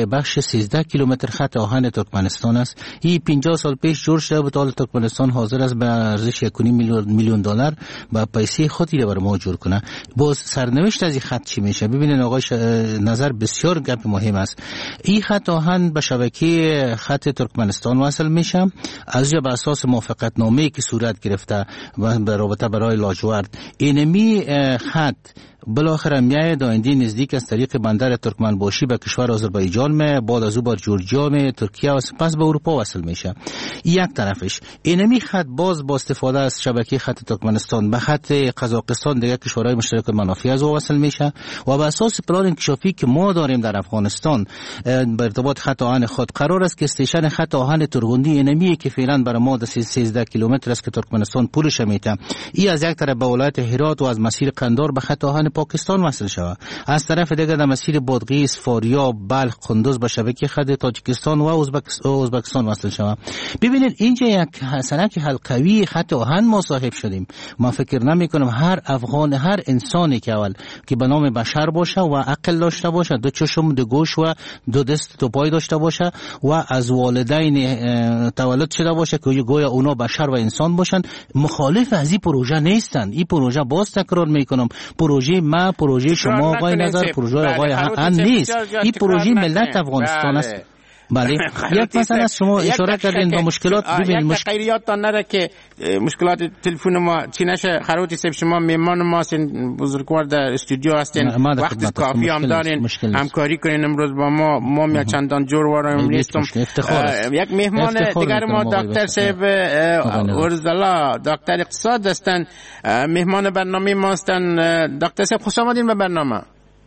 بخش سیزده کیلومتر خط آهن ترکمنستان است. این پنجاه سال پیش جور شده بود. حال ترکمنستان حاضر است به ارزش یک و نیم میلیون دلار با پیسه خودی را برای ما جور کنه. باز سرنوشت از این خط چی میشه؟ ببینید آقای ش... نظر بسیار گپ مهم است. این خط آهن به شبکه خط ترکمنستان وصل میشه. از جا به اساس موافقت نامه‌ای که صورت گرفته و به رابطه برای لاجورد، اینمی خط بالاخره میاد آینده نزدیک از طریق بندر ترکمنباشی به کشور آذربایجان می، بعد از او بر جورجیا می، ترکیه و سپس به اروپا وصل میشه. یک طرفش اینمی خط باز با استفاده از شبکه خط ترکمنستان به خط قزاقستان دیگه کشورهای مشترک منافی از او وصل میشه و به اساس پلان انکشافی که ما داریم در افغانستان به ارتباط خط آهن خود قرار است که استیشن خط آهن ترغندی اینمی که فعلا برای ما سیزده کیلومتر است که ترکمنستان پولش میته، این از یک طرف به ولایت هرات و از مسیر قندار به خط آهن پاکستان وصل شود، از طرف دیگر در مسیر بادغیس، فاریاب، بلخ، قندوز به شبکه خط تاجیکستان و ازبکستان وصل شود. ببینید اینجا یک سنک حلقوی خط آهن ما صاحب شدیم. ما فکر نمی کنم هر افغان، هر انسانی که اول که به نام بشر باشه و عقل داشته باشه، دو چشم، دو گوش و دو دست، دو پای داشته باشه و از والدین تولد شده باشه که گویا اونا بشر و انسان باشن، مخالف از این پروژه نیستن. این پروژه باز تکرار میکنم، پروژه ما، پروژه شما آقای نظر، پروژه آقای هن نیست. این پروژه ملت افغانستان است. بله یک مثلا شما اشاره کردین با مشکلات. ببینید مشکل خیریاتتان نره که مشکلات تلفن ما چی نشه. خروتی صاحب شما میهمان ما هستین، بزرگوار در استودیو هستین، وقت کافی هم دارین، همکاری کنین امروز با ما. ما می چندان جور وارم نیستم. یک میهمان دیگر ما دکتر صاحب ارزلا، دکتر اقتصاد هستن، میهمان برنامه ما هستن. دکتر صاحب خوش آمدین به برنامه.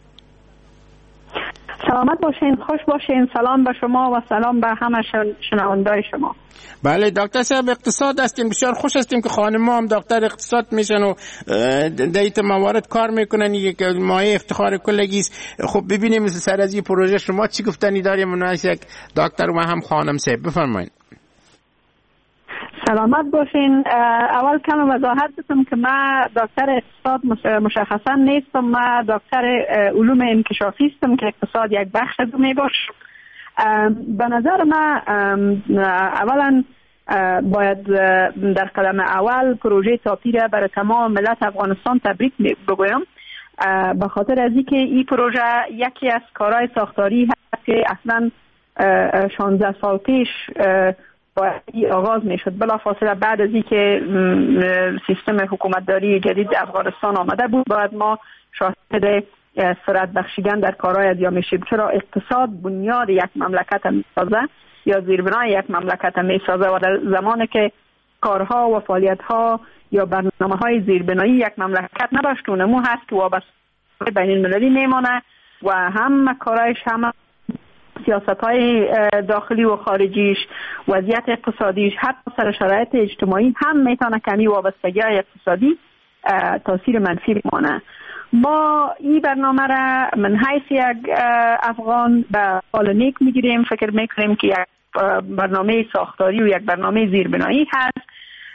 سلامت باشین، خوش باشین. سلام به شما و سلام به همه شنوندای شما. بله دکتر صاحب اقتصاد هستیم، بسیار خوش هستیم که خانم ما هم دکتر اقتصاد میشن و دیت موارد کار میکنن، یک مایه افتخار کلگی است. خب ببینیم سر از این پروژه شما چی گفتنی داریم؟ مناسب یک دکتر و هم خانم صاحب بفرمایید. سلامت باشین. اول کم وضاحت بدم که من دکتر اقتصاد مشخصا نیستم، من دکتر علوم انکشافی هستم که اقتصاد یک بخش از می باشه. به نظر من اولا باید در قدم اول پروژه تاپی را برای تمام ملت افغانستان تبریک بگویم، به خاطر از اینکه این پروژه یکی از کارهای ساختاری هست که اصلا شانزده سال پیش باید آغاز می شد. بلا فاصله بعد از اینکه سیستم حکومتداری جدید افغانستان آمده بود باید ما شاهد سرعت بخشیدن در کارهای ادیا می شیم، چرا اقتصاد بنیاد یک مملکت می سازه یا زیربنای یک مملکت می سازه و در زمانی که کارها و فعالیتها یا برنامه های زیربنایی یک مملکت نباشتونه مو هست که وابسته بین المللی میمانه و هم کارهایش هم سیاست های داخلی و خارجیش، وضعیت اقتصادیش، حتی سر شرایط اجتماعی هم میتونه کمی وابستگی های اقتصادی تاثیر منفی بمانه. ما این برنامه را من حیث یک افغان به حال نیک میگیریم، فکر میکنیم که یک برنامه ساختاری و یک برنامه زیربنایی هست.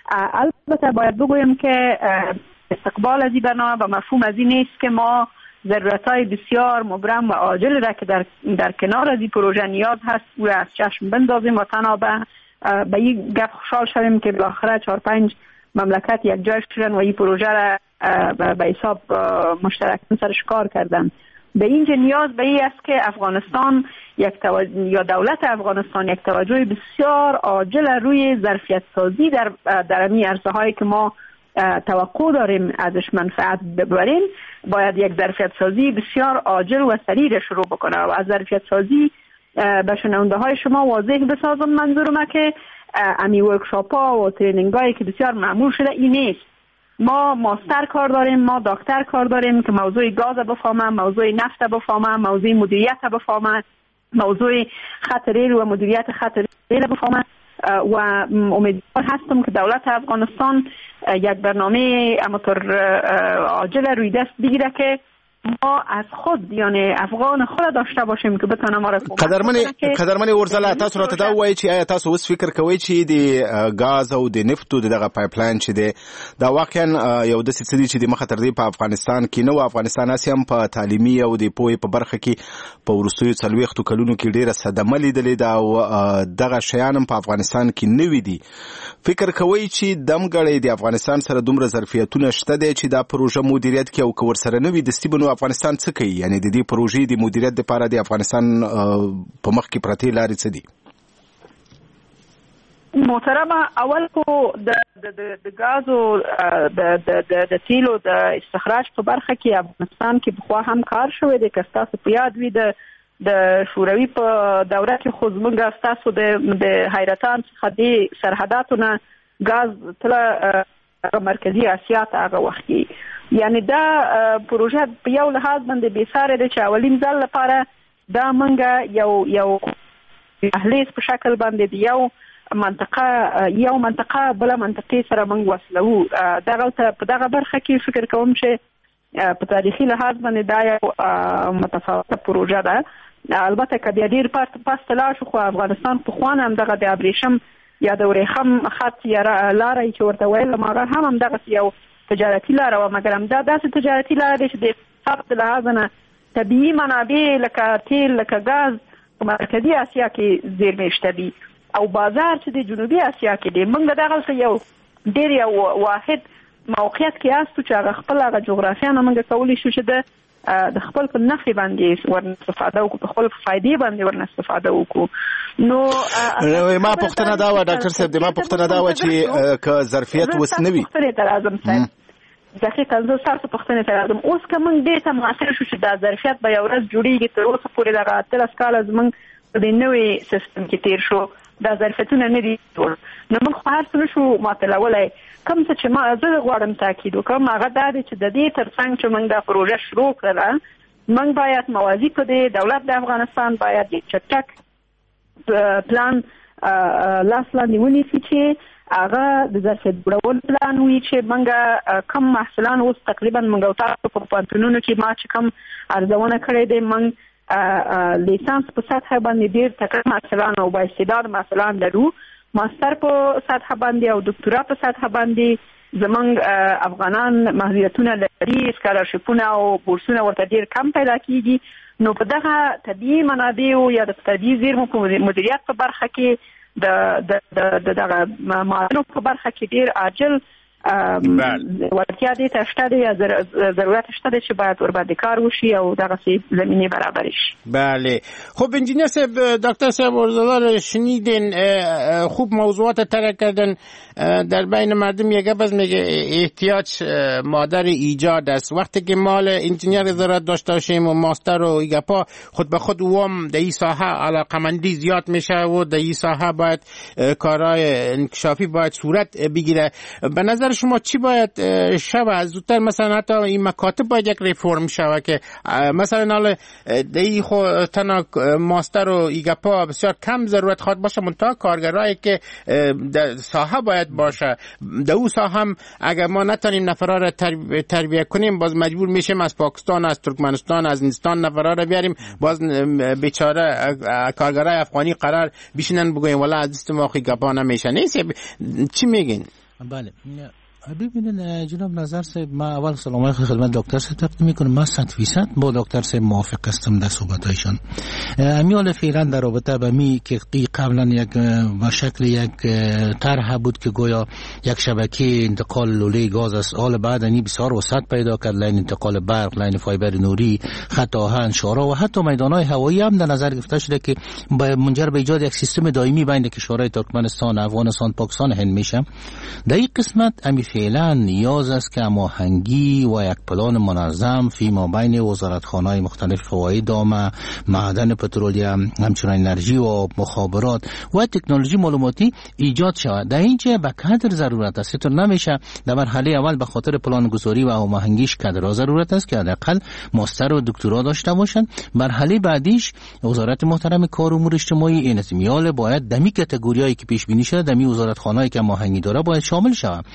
البته باید بگویم که استقبال از این برنامه به مفهوم از این نیست که ما ضرورت‌های بسیار مبرم و عاجل را که در در کنار از این پروژه نیاز هست او را از چشم بندازیم و تنها به به این گپ خوشحال شویم که بالاخره چهار پنج مملکت یک جای شدن و این پروژه را به حساب مشترک سرش کار کردن. به اینجا نیاز به این است که افغانستان یک توجه یا دولت افغانستان یک توجه بسیار عاجل روی ظرفیت سازی در در این عرصه‌هایی که ما توقع داریم ازش منفعت ببریم، باید یک ظرفیت سازی بسیار عاجل و سریع شروع بکنه و از ظرفیت سازی به شنونده های شما واضح بسازم. منظورم که امی ورکشاپ ها و ترینینگ هایی که بسیار معمول شده این نیست. ما ماستر کار داریم، ما دکتر کار داریم که موضوع گاز بفهمه، موضوع نفت بفهمه، موضوع مدیریت بفهمه، موضوع خط ریل و مدیریت خط ریل بفهمه و امیدوار هستم که دولت افغانستان یک برنامه امطور عاجل روی دست بگیره که ما از خود یعنی افغان خود داشته باشیم که بتونه ما را قدرمن قدرمن ورزله تاسو راته دا وایي چې آیا تاسو اوس فکر کوئ چې د غاز او د نفتو دغه پایپلاین چې دی دا واقعا یو داسې څه دي چې د مخه تر دې په افغانستان کې نه و افغانستان هسې هم په تعلیمي او د پوهې په برخه کې په وروستیو څلوېښتو کلونو کې ډېره صدمه لیدلې ده او دغه شیان هم په افغانستان کې نوي دي. فکر کوئ چې دمګړی د افغانستان سره دومره ظرفیتونه شته دی چې دا پروژه مدیریت کړي او که ورسره نه وي دستي به نو افغانستان څه کوي؟ یعنې د دې پروژې د مدیریت دپاره د افغانستان په مخ کې پرتې لارې څه دي؟ محترمه، اول خو د ګازو د تیلو د استخراج په برخه کې افغانستان کې پخوا هم کار شوی دی. که ستاسو په یاد وي د د شوروي په دوره کې خو زموږ ستاسو د حیرتان څخه د سرحداتو نه ګاز تله مرکزي اسیا ته هغه وخت کې، یعنی دا پروژه په یو لحاظ باندې بېسارې ده چې اولین ځل لپاره دا موږ یو یو اهلیز په شکل باندې د یو منطقه یو منطقه بله منطقې سره موږ وصلوو. دغه په دغه برخه کې فکر کوم چې په تاریخي لحاظ باندې دا یو متفاوته پروژه ده. البته که بیا ډېر پاسته لاړ شو خو افغانستان پخوا نه همدغه د ابریشم یا د ورېښم خط یا لاره چې ورته ویلم هغه هم همدغسې یو تجارتي لاره وه، مګر همدا داسې تجارتي لاره دی چې د اقتصاد د لحاظه نه طبیعي منابع لکه تیل لکه ګاز په مرکزي اسیا کې زیرمې شته دي او بازار چې د جنوبي اسیا کې دی. موږ دغلته یو ډېر یو واحد موقعیت کې یاستو چې هغه خپل هغه جغرافیا نه موږ کولی شو چې د د خپل په نفع باندې ورنه استفاده وکړو، په خپل فایدې باندې ورنه استفاده وکړو. نو ما پوښتنه دا وه ډاکټر صاحب، ما پوښتنه دا وه چې که ظرفیت اوس نه وي. پوښتنې ته راځم صاحب، دقیقاً زه ستاسو پوښتنې ته راځم. اوس که موږ دې ته معاصر شو چې دا ظرفیت به یو ورځ جوړېږي، تر اوسه پورې دغه اتلس کاله زموږ په دې نوي سیستم کې تېر شو، دا ظرفیتونه نه دي جوړ، نو موږ خو هر څه نه شو ماتولولی. کوم څه چې ما زه غواړم تاکید وکړم هغه دا دی چې د دې تر څنګ چې موږ دا پروژه شروع کړله، موږ باید موازي په دې دولت د افغانستان باید یک چټک پلان لاس لاندې ونیسي چې هغه د ظرفیت جوړولو پلان وي چې موږ کم محصلان اوس تقریبا موږ او تاسو په پوهنتونونو کې ما چې کم ارزونه کړې دی، موږ لیسانس په سطح باندې ډېر تکړه محصلان او بااستعداد محصلان لرو، ماستر په سطح باندې او دکتورا په سطح باندې زمونږ افغانان محدودیتونه لري، اسکالرشیپونه او بورسونه ورته ډېر کم پیدا کیږي. نو په دغه طبیعي منابعو یا د طبیعي زیرمو په مدیریت په برخه کې د دغه معادنو په برخه کې ډېر عاجل ورتیا دې ته شته دی یا ضرورت شته دی چې باید ورباندې کار وشي او دغسې زمینې برابر شي. بله خب انجینیر صاحب، دکتر صاحب ورزدار شنیدین، خوب موضوعات طرح کردن. در بین مردم یک گپ میگه احتیاج مادر ایجاد است. وقتی که مال انجینیر زراعت داشته باشیم و ماستر و گپا، خود به خود وام در این ساحه علاقمندی زیاد میشه و در این ساحه باید کارهای انکشافی باید صورت بگیره. به نظر شما چی باید شود زودتر؟ مثلا حتی این مکاتب باید یک ریفورم شود که مثلا حالا دی خو تنها ماستر و ایگپا بسیار کم ضرورت خواد باشه، منتها کارگرایی که در ساحه باید باشه. در اون ساحه هم اگر ما نتونیم نفرا را تربیه کنیم، باز مجبور میشیم از پاکستان، از ترکمنستان، از هندستان نفرا را بیاریم، باز بیچاره کارگرای افغانی قرار بشینن بگویم والا از دست ما ایگپا نمیشه. نیست چی میگین؟ بله ببینید جناب نظر صاحب، ما اول سلام خدمت دکتر صاحب تقدیم میکنم. ما صد فیصد با دکتر صاحب موافق هستم در صحبتایشان. امیال فعلا در رابطه با می که قبلا یک به شکل یک طرح بود که گویا یک شبکه انتقال لوله گاز است، حال بعد انی بسیار وسعت پیدا کرد، لاین انتقال برق، لاین فایبر نوری، خط آهن، شارع و حتی میدانهای هوایی هم در نظر گرفته شده که منجر به ایجاد یک سیستم دائمی بین کشورهای ترکمنستان، افغانستان، پاکستان هند میشه. در این قسمت امی فعلا نیاز است که هماهنگی و یک پلان منظم فیما بین وزارتخانه‌های مختلف فواید دام، معدن پترولیم، همچنین انرژی و مخابرات و تکنولوژی معلوماتی ایجاد شود. در اینجا به کادر ضرورت است. تو نمیشه در مرحله اول به خاطر پلان گذاری و هماهنگیش کادرها ضرورت است که حداقل ماستر و دکترا داشته باشند. مرحله بعدیش وزارت محترم کار و امور اجتماعی این است میال باید دمی کاتگوریایی که پیش بینی شده دمی وزارتخانه‌ای که هماهنگی داره باید شامل شود. کار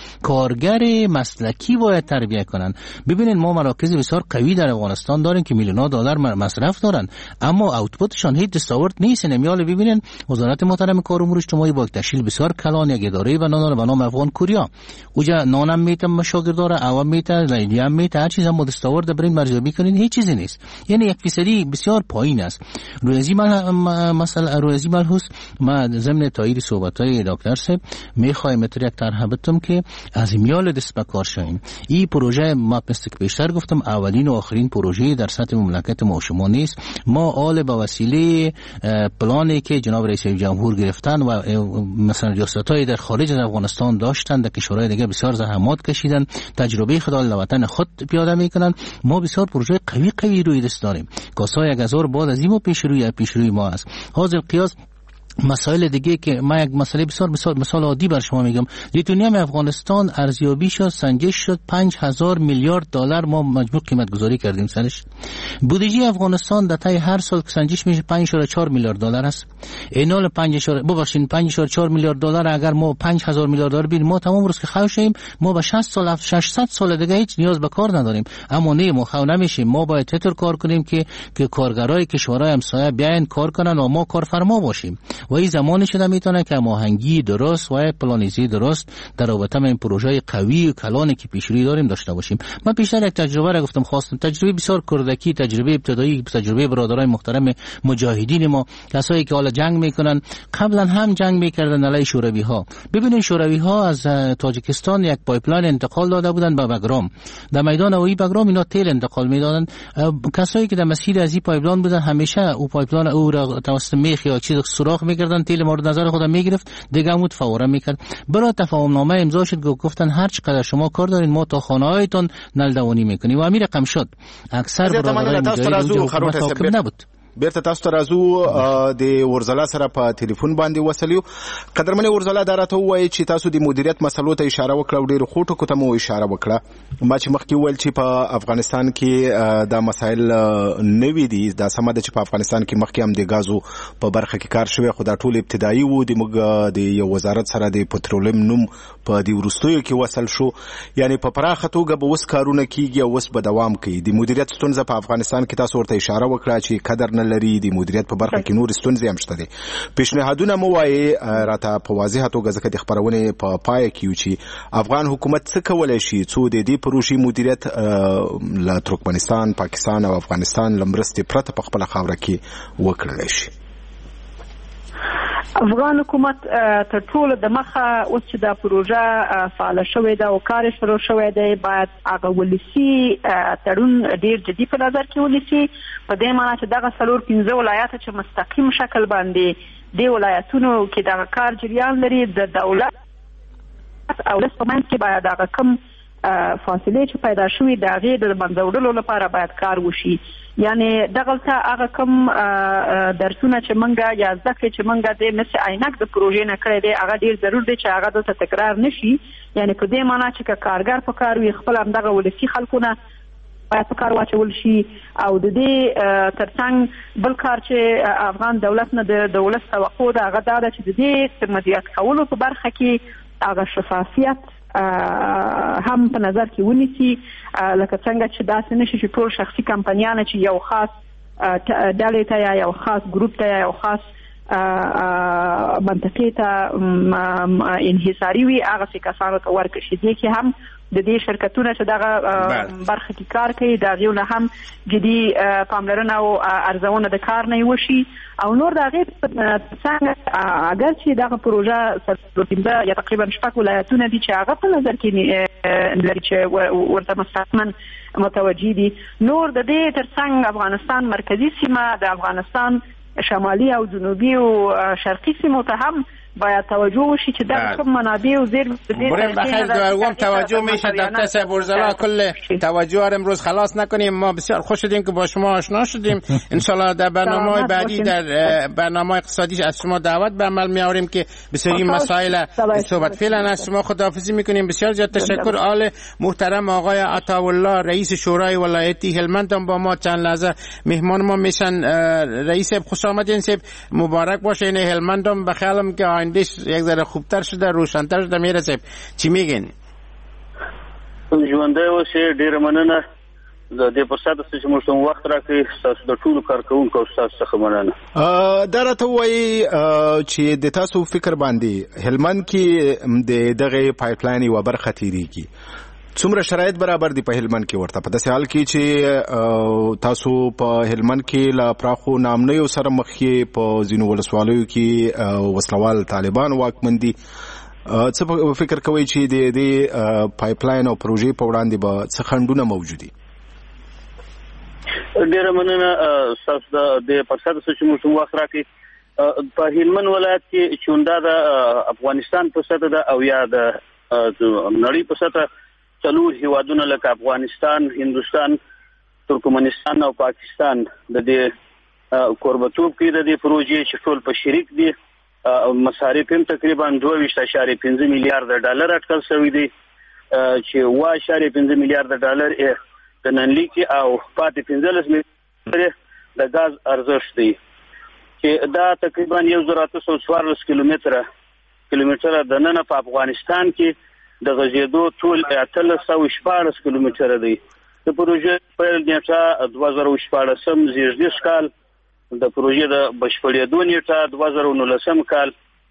کارگر مسلکی باید تربیت کنن. ببینید ما مراکز بسیار قوی در افغانستان داریم که میلیون‌ها دلار مصرف دارن اما آوتپوتشان هیچ دستاورد نیست. نمیال ببینید وزارت محترم کار امور اجتماعی با تشکیل بسیار کلان یک اداره و نان به نام افغان کوریا اوجا نانم میتم شاگرد داره اوام میته لیلی هم میته هر چیز هم دستاورد برین مرجعی کنین هیچ چیزی نیست. یعنی یک فیصدی بسیار پایین است. روزی من مثلا روزی ملحوظ ما ضمن تایید صحبت‌های دکتر صاحب میخوایم اتر یک طرح بتم که از میال دست به کار شویم. این پروژه ما مثل که بیشتر گفتم اولین و آخرین پروژه در سطح مملکت ما شما نیست. ما آل به وسیله پلانی که جناب رئیس جمهور گرفتن و مثلا ریاست‌های در خارج از افغانستان داشتن در کشورهای دیگه بسیار زحمات کشیدن تجربه خود در وطن خود پیاده میکنن. ما بسیار پروژه قوی قوی روی دست داریم. کاسای یک هزار بعد از این پیش روی پیش روی ما است. حاضر قیاس مسائل دیگه که ما یک مسئله بسیار مثال مثال عادی بر شما میگم. لیتونیم افغانستان ارزیابی شد سنجش شد پنج هزار میلیارد دلار ما مجموع قیمت گذاری کردیم سرش. بودجه افغانستان در طی هر سال سنجش میشه پنج و چهار میلیارد دلار است. اینال پنج ببخشید پنج و چهار میلیارد دلار اگر ما پنج هزار میلیارد دلار بگیریم ما تمام روز که خو شیم ما به شصت سال ششصد سال دیگه هیچ نیاز به کار نداریم. اما نه ما خو نمیشیم. ما باید چطور کار کنیم که که کارگرای کشورهای همسایه بیاین کار کنن و ما کارفرما باشیم. و این زمانی شده میتونه که هماهنگی درست و پلانیزی درست در رابطه با این پروژه قوی و کلانی که پیشروی داریم داشته باشیم. من پیشتر یک تجربه را گفتم خواستم تجربه بسیار کردکی تجربه ابتدایی تجربه برادرای محترم مجاهدین ما کسایی که حالا جنگ میکنن قبلا هم جنگ میکردن علیه شوروی ها. ببینید شوروی ها از تاجیکستان یک پایپلاین انتقال داده بودن به بگرام. در میدان هوایی بگرام اینا تیل انتقال میدادن. کسایی که در مسیر از این پایپلاین بودن همیشه او پایپلاین او را توسط میخ یا چیز سوراخ میکردن تیل مورد نظر خودم میگرفت دیگه عمود فورا میکرد. برای تفاهم نامه امضا شد گفتن هر چقدر شما کار دارین ما تا خانه هایتون نل دوانی میکنیم و امیر رقم شد. اکثر برادرای مجاهد حاکم نبود. بیرته تاسو ته راځو د ورزلا سره په ټلیفون باندې وسلیو. قدرمنې ورزلا دا راته ووایي چې تاسو د مدیریت مسلو ته اشاره وکړه او ډېرو ښو ټکو ته مو اشاره وکړه. ما چې مخکې وویل چې په افغانستان کې دا مسایل نوي دي دا سمه ده چې په افغانستان کې مخکې هم د ګازو په برخه کې کار شوی خو دا ټول ابتدایي وو. د موږ د یو وزارت سره د پټرولیم نوم په دې وروستیو کې وصل شو. یعنی په پراخه توګه به اوس کارونه کیږي او اوس به دوام کوي. د مدیریت ستونزه په افغانستان کې تاسو ورته اشاره وکړه چې قدر نه لري د مدیریت په برخه کې نور ستونزې هم شته دي. پیشنهادونه مو وایي راته په واضحه توګه ځکه د خبرونې په پای کې چې افغان حکومت څه کولای شي څو د دې پروژې مدیریت له ترکمنستان پاکستان او افغانستان لمرستې پرته په خپل خاوره کې وکړای شي. افغان حکومت تر ټولو د مخه اوس چې دا پروژه فعاله شوې ده او کار شروع شوی دی باید هغه ولسي تړون ډیر جدي په نظر کې ونیسي. په دې معنی چې دغه څلور پنځه ولایات چې مستقیم شکل باندې دې ولایتونو کې دغه کار جریان لري د دولت او ولس په منځ کې باید هغه کم فاصله چې پیدا شوي د هغې د منځه وړلو لپاره باید کار وشي. یعنی دغلته هغه کم درسونه چې منګه یا زده کړې چې منګه د مثل عینک د پروژې نه کړی دی هغه ډېر ضرور دی چې هغه دلته تکرار نشي. یعنی په دې معنا چې که کارګر په کار وي خپل همدغه ولسي خلکونه باید په کار واچول شي او د دې ترڅنګ بل کار چې افغان دولت نه د ولس توقع ده هغه دا ده چې د دې مدیریت کولو په برخه کې هغه شفافیت هم په نظر کې ونیسي. لکه څنګه چې داسې نشي چې ټول شخصي کمپنیانه چې یو خاص ډلې ته یا یو خاص ګروپ ته یا یو خاص منطقې ته انحصاري وي هغسې کسانو ته ورکړي شي. دې کې هم د دې شرکتونه چې دغه برخه کې کار کوي د هغې نه هم جدي پاملرنه او ارزونه د کار نه وشي او نور د هغې څنګه اگر چې دغه پروژه پنځه یا تقریبا شپږ ولایتونه دي چې هغه په نظر کې لري چې ورته مستقیما متوجه دي. نور د دې ترڅنګ افغانستان مرکزي سیمه د افغانستان شمالي او جنوبي او شرقي سیمو ته هم باید توجه وشي چې دا کوم منابع و زیر بریم بخیر دوام توجه میشه. دکتر صاحب ورزلا کل توجه رو امروز خلاص نکنیم. ما بسیار خوش شدیم که با شما آشنا شدیم. انشالله در برنامه بعدی در برنامه اقتصادی از شما دعوت به عمل میآوریم که بسیاری مسائل صحبت. فعلا از شما خداحافظی میکنیم. بسیار زیاد تشکر. آل محترم آقای عطاالله رئیس شورای ولایتی هلمند هم با ما چند لحظه مهمان ما میشن. رئیس خوش آمدین صاحب مبارک باشه. این هلمند هم بخیالم که یک ذره خوبتر شده روشن‌تر شده. میره صاحب چی میگین؟ ژوندی اوسئ. ډېره مننه د دې فرصت چې موږ ته وخت راکړئ. ستاسو د ټولو کارکوونکو او ستاسو څخه مننه. دا راته ووایي چې د تاسو فکر باندې هلمند کې د دغه پایپ لاین یوه برخه تېرېږي، څومره شرایط برابر دي په هلمند کې ورته، په داسې حال کې چې تاسو په هلمند کې له پراخو نامنیو سره مخ یې، په ځینو ولسوالیو کې وسلوال طالبان واکمن دي، څه فکر کوئ چې د دې پایپ لاین او پروژې په وړاندې به څه خنډونه موجود دي؟ ډېره مننه ستاسو د فرصت چې موږ ته وخت راکړئ. په هلمند ولایت کې چې دا د افغانستان په سطحه ده او یا د نړۍ په سطحه څلور هیوادونه لکه افغانستان، هندوستان، ترکمنستان او پاکستان د دې کوربتوب کوي د دې پروژې چې ټول په شریک دي. مصارف هم تقریبا دوه ویشت اعشاریه پنځه میلیارډ ډالر اټکل شوی دی چې اوه اعشاریه پنځه میلیارډ ډالر د ننلیکي او پاتې پنځلس میلیارډ د غاز ارزښت دی چې دا تقریبا یو زر اته سوه څوارلس کیلومتره کیلومتره د ننه په افغانستان کې د غځېدو ټول اتلس سوه شپاړس کیلومتره دی. د پروژې پیل نیټه دوه زره شپاړسم زیږدیز کال، د پروژې د بشپړېدو نیټه دوه زره نولسم کال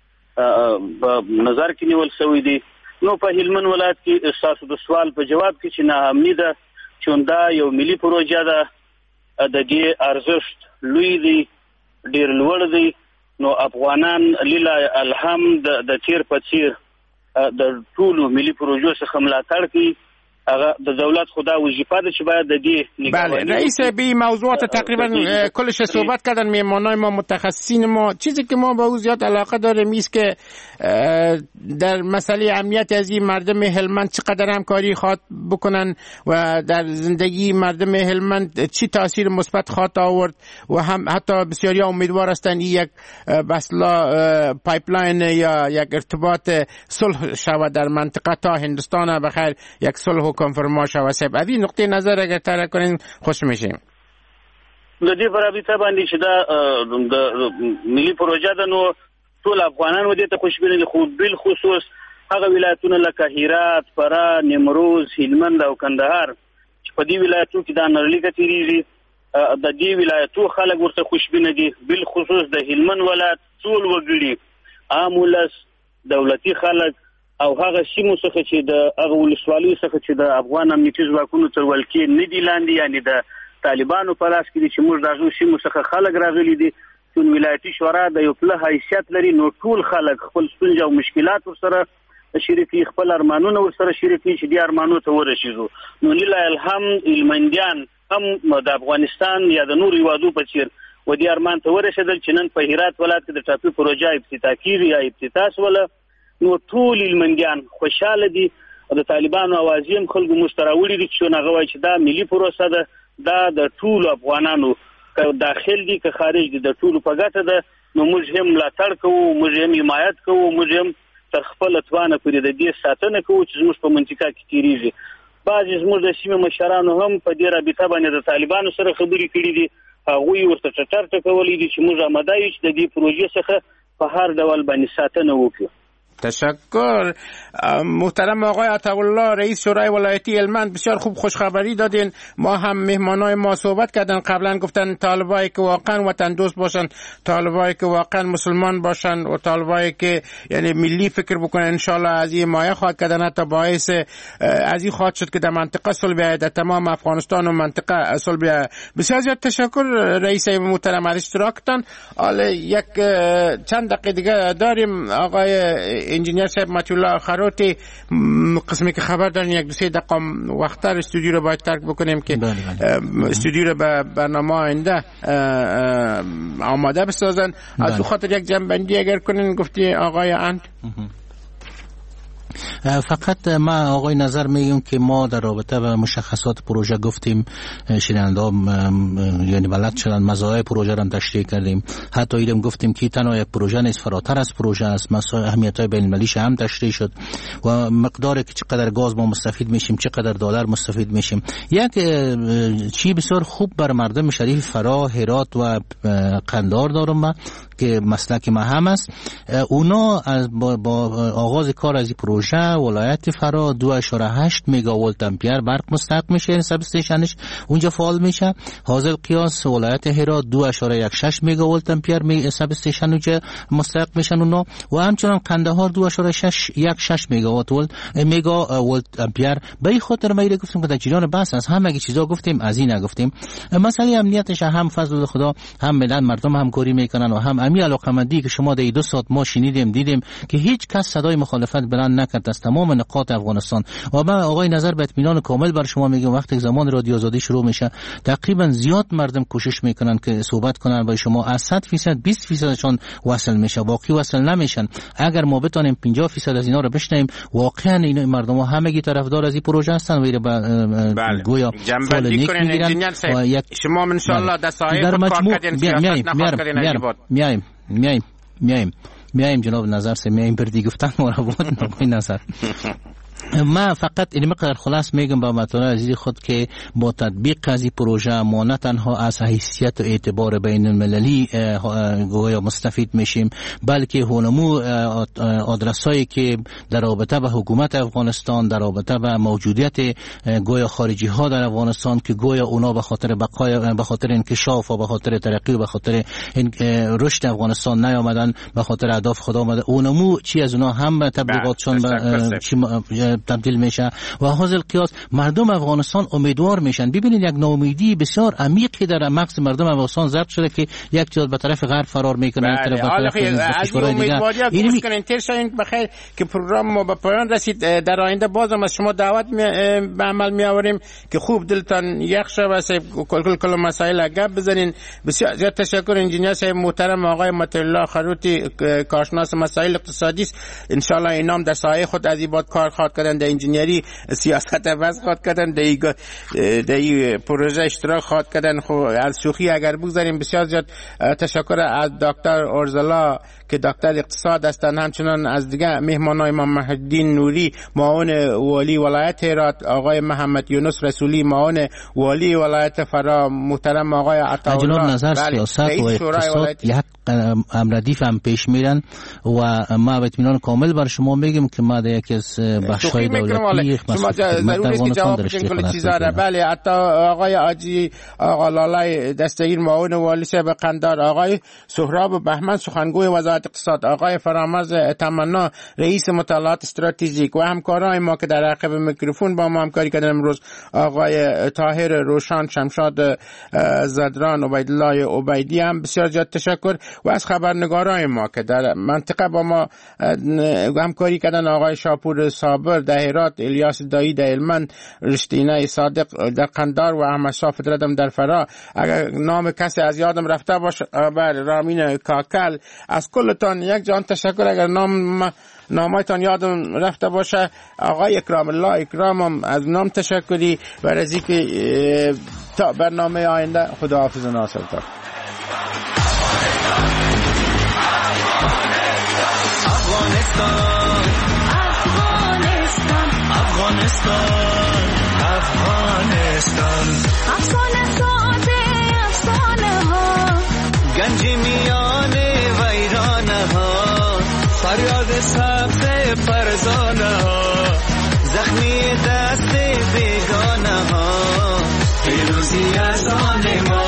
په نظر کې نیول شوی دی. نو په هلمند ولایت کې ستاسو د سوال په جواب کې چې ناامني ده چې دا یو ملي پروژه ده، د دې ارزښت لوی دی، ډېر لوړ دی. نو افغانان لله الحمد د تیر په څیر د ټولو ملي پروژو څخه ملاتړ کوي. هغه د دولت خدا وظیفه ده چې باید د دې بله رئیس بی موضوعات تقریبا کلش صحبت کردن میهمانای ما، متخصصین ما. چیزی که ما به او زیاد علاقه داریم ایست که در مسئله امنیت از این مردم هلمند چقدر همکاری خواهد بکنن و در زندگی مردم هلمند چی تاثیر مثبت خواهد آورد و هم حتی بسیاری امیدوار هستند یک بسلا پایپلاین یا یک ارتباط صلح شود در منطقه تا هندوستان بخیر یک صلح کنفرما شود. صاحب از این نقطه نظر اگر تره کنین خوش میشیم. د دې په رابطه باندې چې دا د ملي پروژه ده نو ټول افغانان ودې ته خوشبینه دي، خو بل خصوص هغه ولایتونه لکه هرات، فراه، نیمروز، هلمند او کندهار چې په دې ولایتونو کې دا نړلیکه تیریږي، د دې ولایتو خلک ورته خوشبینه دي. بل خصوص د هلمند ولایت ټول وګړي، عام ولس، دولتي خلک او هغه سیمو څخه چې د هغه ولسوالیو څخه چې د افغان امنیتي ځواکونو تر ولکې نه دي لاندې، یعنی د طالبانو په لاس کې دي چې موږ د هغو سیمو څخه خلک راغلي دي. چون ولایتي شورا د یو پله حیثیت لري، نو ټول خلک خپل ستونزې او مشکلات ورسره شریکي، خپل ارمانونه ورسره شریکي چې دې ارمانو ته ورسېږو. نو لله الحمد هلمندیان هم د افغانستان یا د نورو هیوادو په څېر و دې ارمان ته ورسېدل چې نن په هرات ولایت کې د ټاپي پروژه افتتاح کېږي یا افتتاح شوله. نو ټول هلمندیان خوشحاله دي. د طالبانو اوازې هم خلکو موږ ته راوړي دي چې هغه وایي چې دا ملي پروسه ده، دا د ټولو افغانانو که داخل دي که خارج دي د ټولو په ګټه ده. نو موږ هم ملاتړ کوو، موږ هم حمایت کوو، موږ هم تر خپله توانه پورې د دې ساتنه کوو چې زموږ په منطقه کې تېرېږي. بعضې زموږ د سیمې مشرانو هم په دې رابطه باندې د طالبانو سره خبرې کړي دي، هغوی ورته ټټر ټکولی دي چې موږ آماده یو چې د دې پروژې څخه په هر ډول باندې ساتنه وکړو. تشکر. محترم آقای عطاالله رئیس شورای ولایتی هلمند، بسیار خوب خوشخبری دادین. ما هم مهمانای ما صحبت کردن، قبلا گفتن طالبایی که واقعا وطن دوست باشن، طالبایی که واقعا مسلمان باشن و طالبایی که یعنی ملی فکر بکنن، انشالله از این مایه خواهد کردن، حتی باعث از این خواهد شد که در منطقه صلح بیاید، در تمام افغانستان و منطقه صلح بیاید. بسیار زیاد تشکر رئیس محترم از اشتراکتان. حالا یک چند دقیقه دیگه داریم. آقای انجینیر صاحب مطیع خروتی، قسمی که خبر دارین یک دو سه دقیقه وقتتر استودیو رو باید ترک بکنیم که استودیو رو به برنامه آینده آماده بسازن. از دو خاطر یک جنبندی اگر کنین گفتی آقای اند. فقط ما آقای نظر میگم که ما در رابطه با مشخصات پروژه گفتیم، شنونده یعنی بلد شدن مزایای پروژه را تشریح کردیم، حتی ایرم گفتیم که تنها یک پروژه نیست، فراتر از پروژه است، اهمیت‌های بین‌المللیش هم تشریح شد و مقداری که چقدر گاز ما مستفید میشیم، چقدر دلار مستفید میشیم. یک چی بسیار خوب بر مردم شریف فراه، هرات و قندهار دارم من که مسلک ما هم است. اونا از با, با آغاز کار از این پروژه پروژه ولایت فرا دو اشاره هشت مگاولت امپیر برق مستحق میشه، این سب استیشنش اونجا فعال میشه. حاصل قیاس ولایت هرات دو اشاره یک شش مگاولت امپیر می سب استیشن اونجا مستحق میشن اونا، و همچنان قندهار دو اشاره شش یک شش مگاوات ولت مگا ولت امپیر. به این خاطر ما گفتم که در جریان بحث از همه چیزا گفتیم، از این نگفتیم. مسئله امنیتش هم فضل خدا هم ملت مردم همکاری میکنن و هم امی علاقمندی که شما در دو ساعت ما شنیدیم دیدیم که هیچ کس صدای مخالفت بلند نکرد از تمام نقاط افغانستان. و من آقای نظر به اطمینان کامل بر شما میگم وقتی زمان رادیو آزادی شروع میشه تقریبا زیاد مردم کوشش میکنن که صحبت کنن با شما، از صد درصد بیست درصدشون وصل میشه، باقی وصل نمیشن. اگر ما بتونیم پنجاه درصد از اینا رو بشنیم واقعا این مردم ها همگی طرفدار از این پروژه هستن و بله. گویا جنبندی کنین انجینیر صاحب، شما ان شاء الله در سایه خود کار کردین، سیاست نخواهد کردین عجیبات. میایم میایم میایم میایم جناب نظر سے میایم بردی گفتن مورا بود نگوی نظر. ما فقط این مقدار خلاص میگم با مطالب عزیز خود که با تطبیق از این پروژه ما نه تنها از حیثیت و اعتبار بین المللی گویا مستفید میشیم، بلکه هنمو آدرسایی که در رابطه با حکومت افغانستان، در رابطه با موجودیت گویا خارجی ها در افغانستان که گویا اونا به خاطر بقای به خاطر انکشاف و به خاطر ترقی و به خاطر رشد افغانستان نیامدن، به خاطر اهداف خود آمده، اونمو چی از اونا هم تبلیغاتشون تبدیل میشه و حاصل قیاس مردم افغانستان امیدوار میشن. ببینید یک ناامیدی بسیار عمیقی در مغز مردم افغانستان ضبط شده که یک جهت به طرف غرب فرار میکنه، یک طرف به طرف کشورهای دیگه. این کنین تیر شاین بخیر که پروگرام ما به پایان رسید. در آینده بازم از شما دعوت به عمل می آوریم که خوب دلتان یک شب است کل کل کل مسائل گپ بزنین. بسیار زیاد تشکر انجینیر صاحب محترم آقای مطیع الله خروتی کارشناس مسائل اقتصادی است. ان شاء الله اینام در سایه خود از این بعد کار خواهد کردن، در انجینیری سیاست وضع خواهد کردن، در در پروژه اشتراک خواهد کردن. خب از شوخی اگر بگذاریم بسیار زیاد تشکر از دکتر ارزلا که دکتر اقتصاد هستند، همچنان از دیگه مهمانای ما مهدین نوری معاون والی ولایت هرات، آقای محمد یونس رسولی معاون والی ولایت فرا، محترم آقای عطاالله. جناب نظر سیاست و اقتصاد یک امردیف هم پیش میرن و ما به اطمینان کامل بر شما میگم که ما در یکی از بخش‌های دولتی شما ضروری که جواب بدین کل چیزا را. بله حتی آقای آجی آقا لالای دستگیر معاون والی صاحب قندار، آقای سهراب بهمن سخنگوی وزارت اقتصاد، آقای فرامرز تمنا رئیس مطالعات استراتژیک و همکارای ما که در عقب میکروفون با ما همکاری کردن امروز، آقای طاهر روشان، شمشاد زدران، عبیدالله عبیدی، هم بسیار زیاد تشکر. و از خبرنگارای ما که در منطقه با ما همکاری کردن، آقای شاپور صابر در هرات، الیاس دایی در هلمند، رشتینه صادق در قندار و احمد شاه فدردم در فرا. اگر نام کسی از یادم رفته باشه، بله رامین کاکل، از کلتان یک جان تشکر. اگر نام نامایتان یادم رفته باشه، آقای اکرام الله اکرام هم از نام تشکری. و از اینکه تا برنامه آینده خداحافظ ناصر تا افغانستان افغانستان افغانستان افغانستان افغانستان افسانه ها گنج میان ویرانه ها فریاد سبز فرزانه ها زخمی دست بیگانه ها پیروزی از آن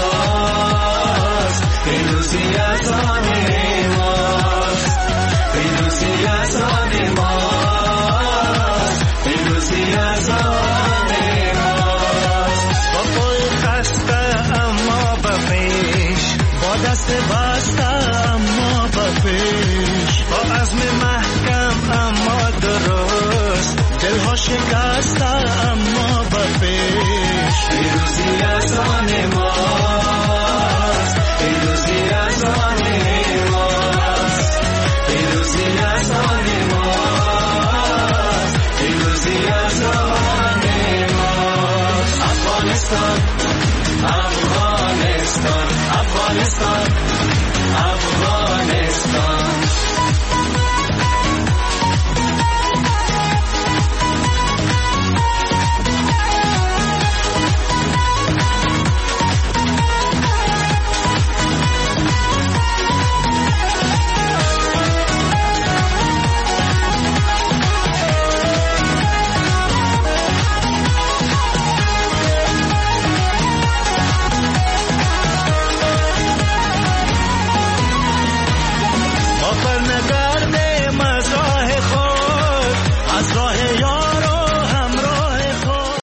ماست پیروزی از آن ماست پیروزی از آن ماست پیروزی از آن ماست با پای خسته اما به پیش با دست بسته اما به پیش با عزم محکم اما درست دلها شکسته اما به پیش پیروزی از آن ماست پیروزی از آن ماست پیروزی از آن ماست پیروزی از آن ماست افغانستان افغانستان افغانستان افغانستان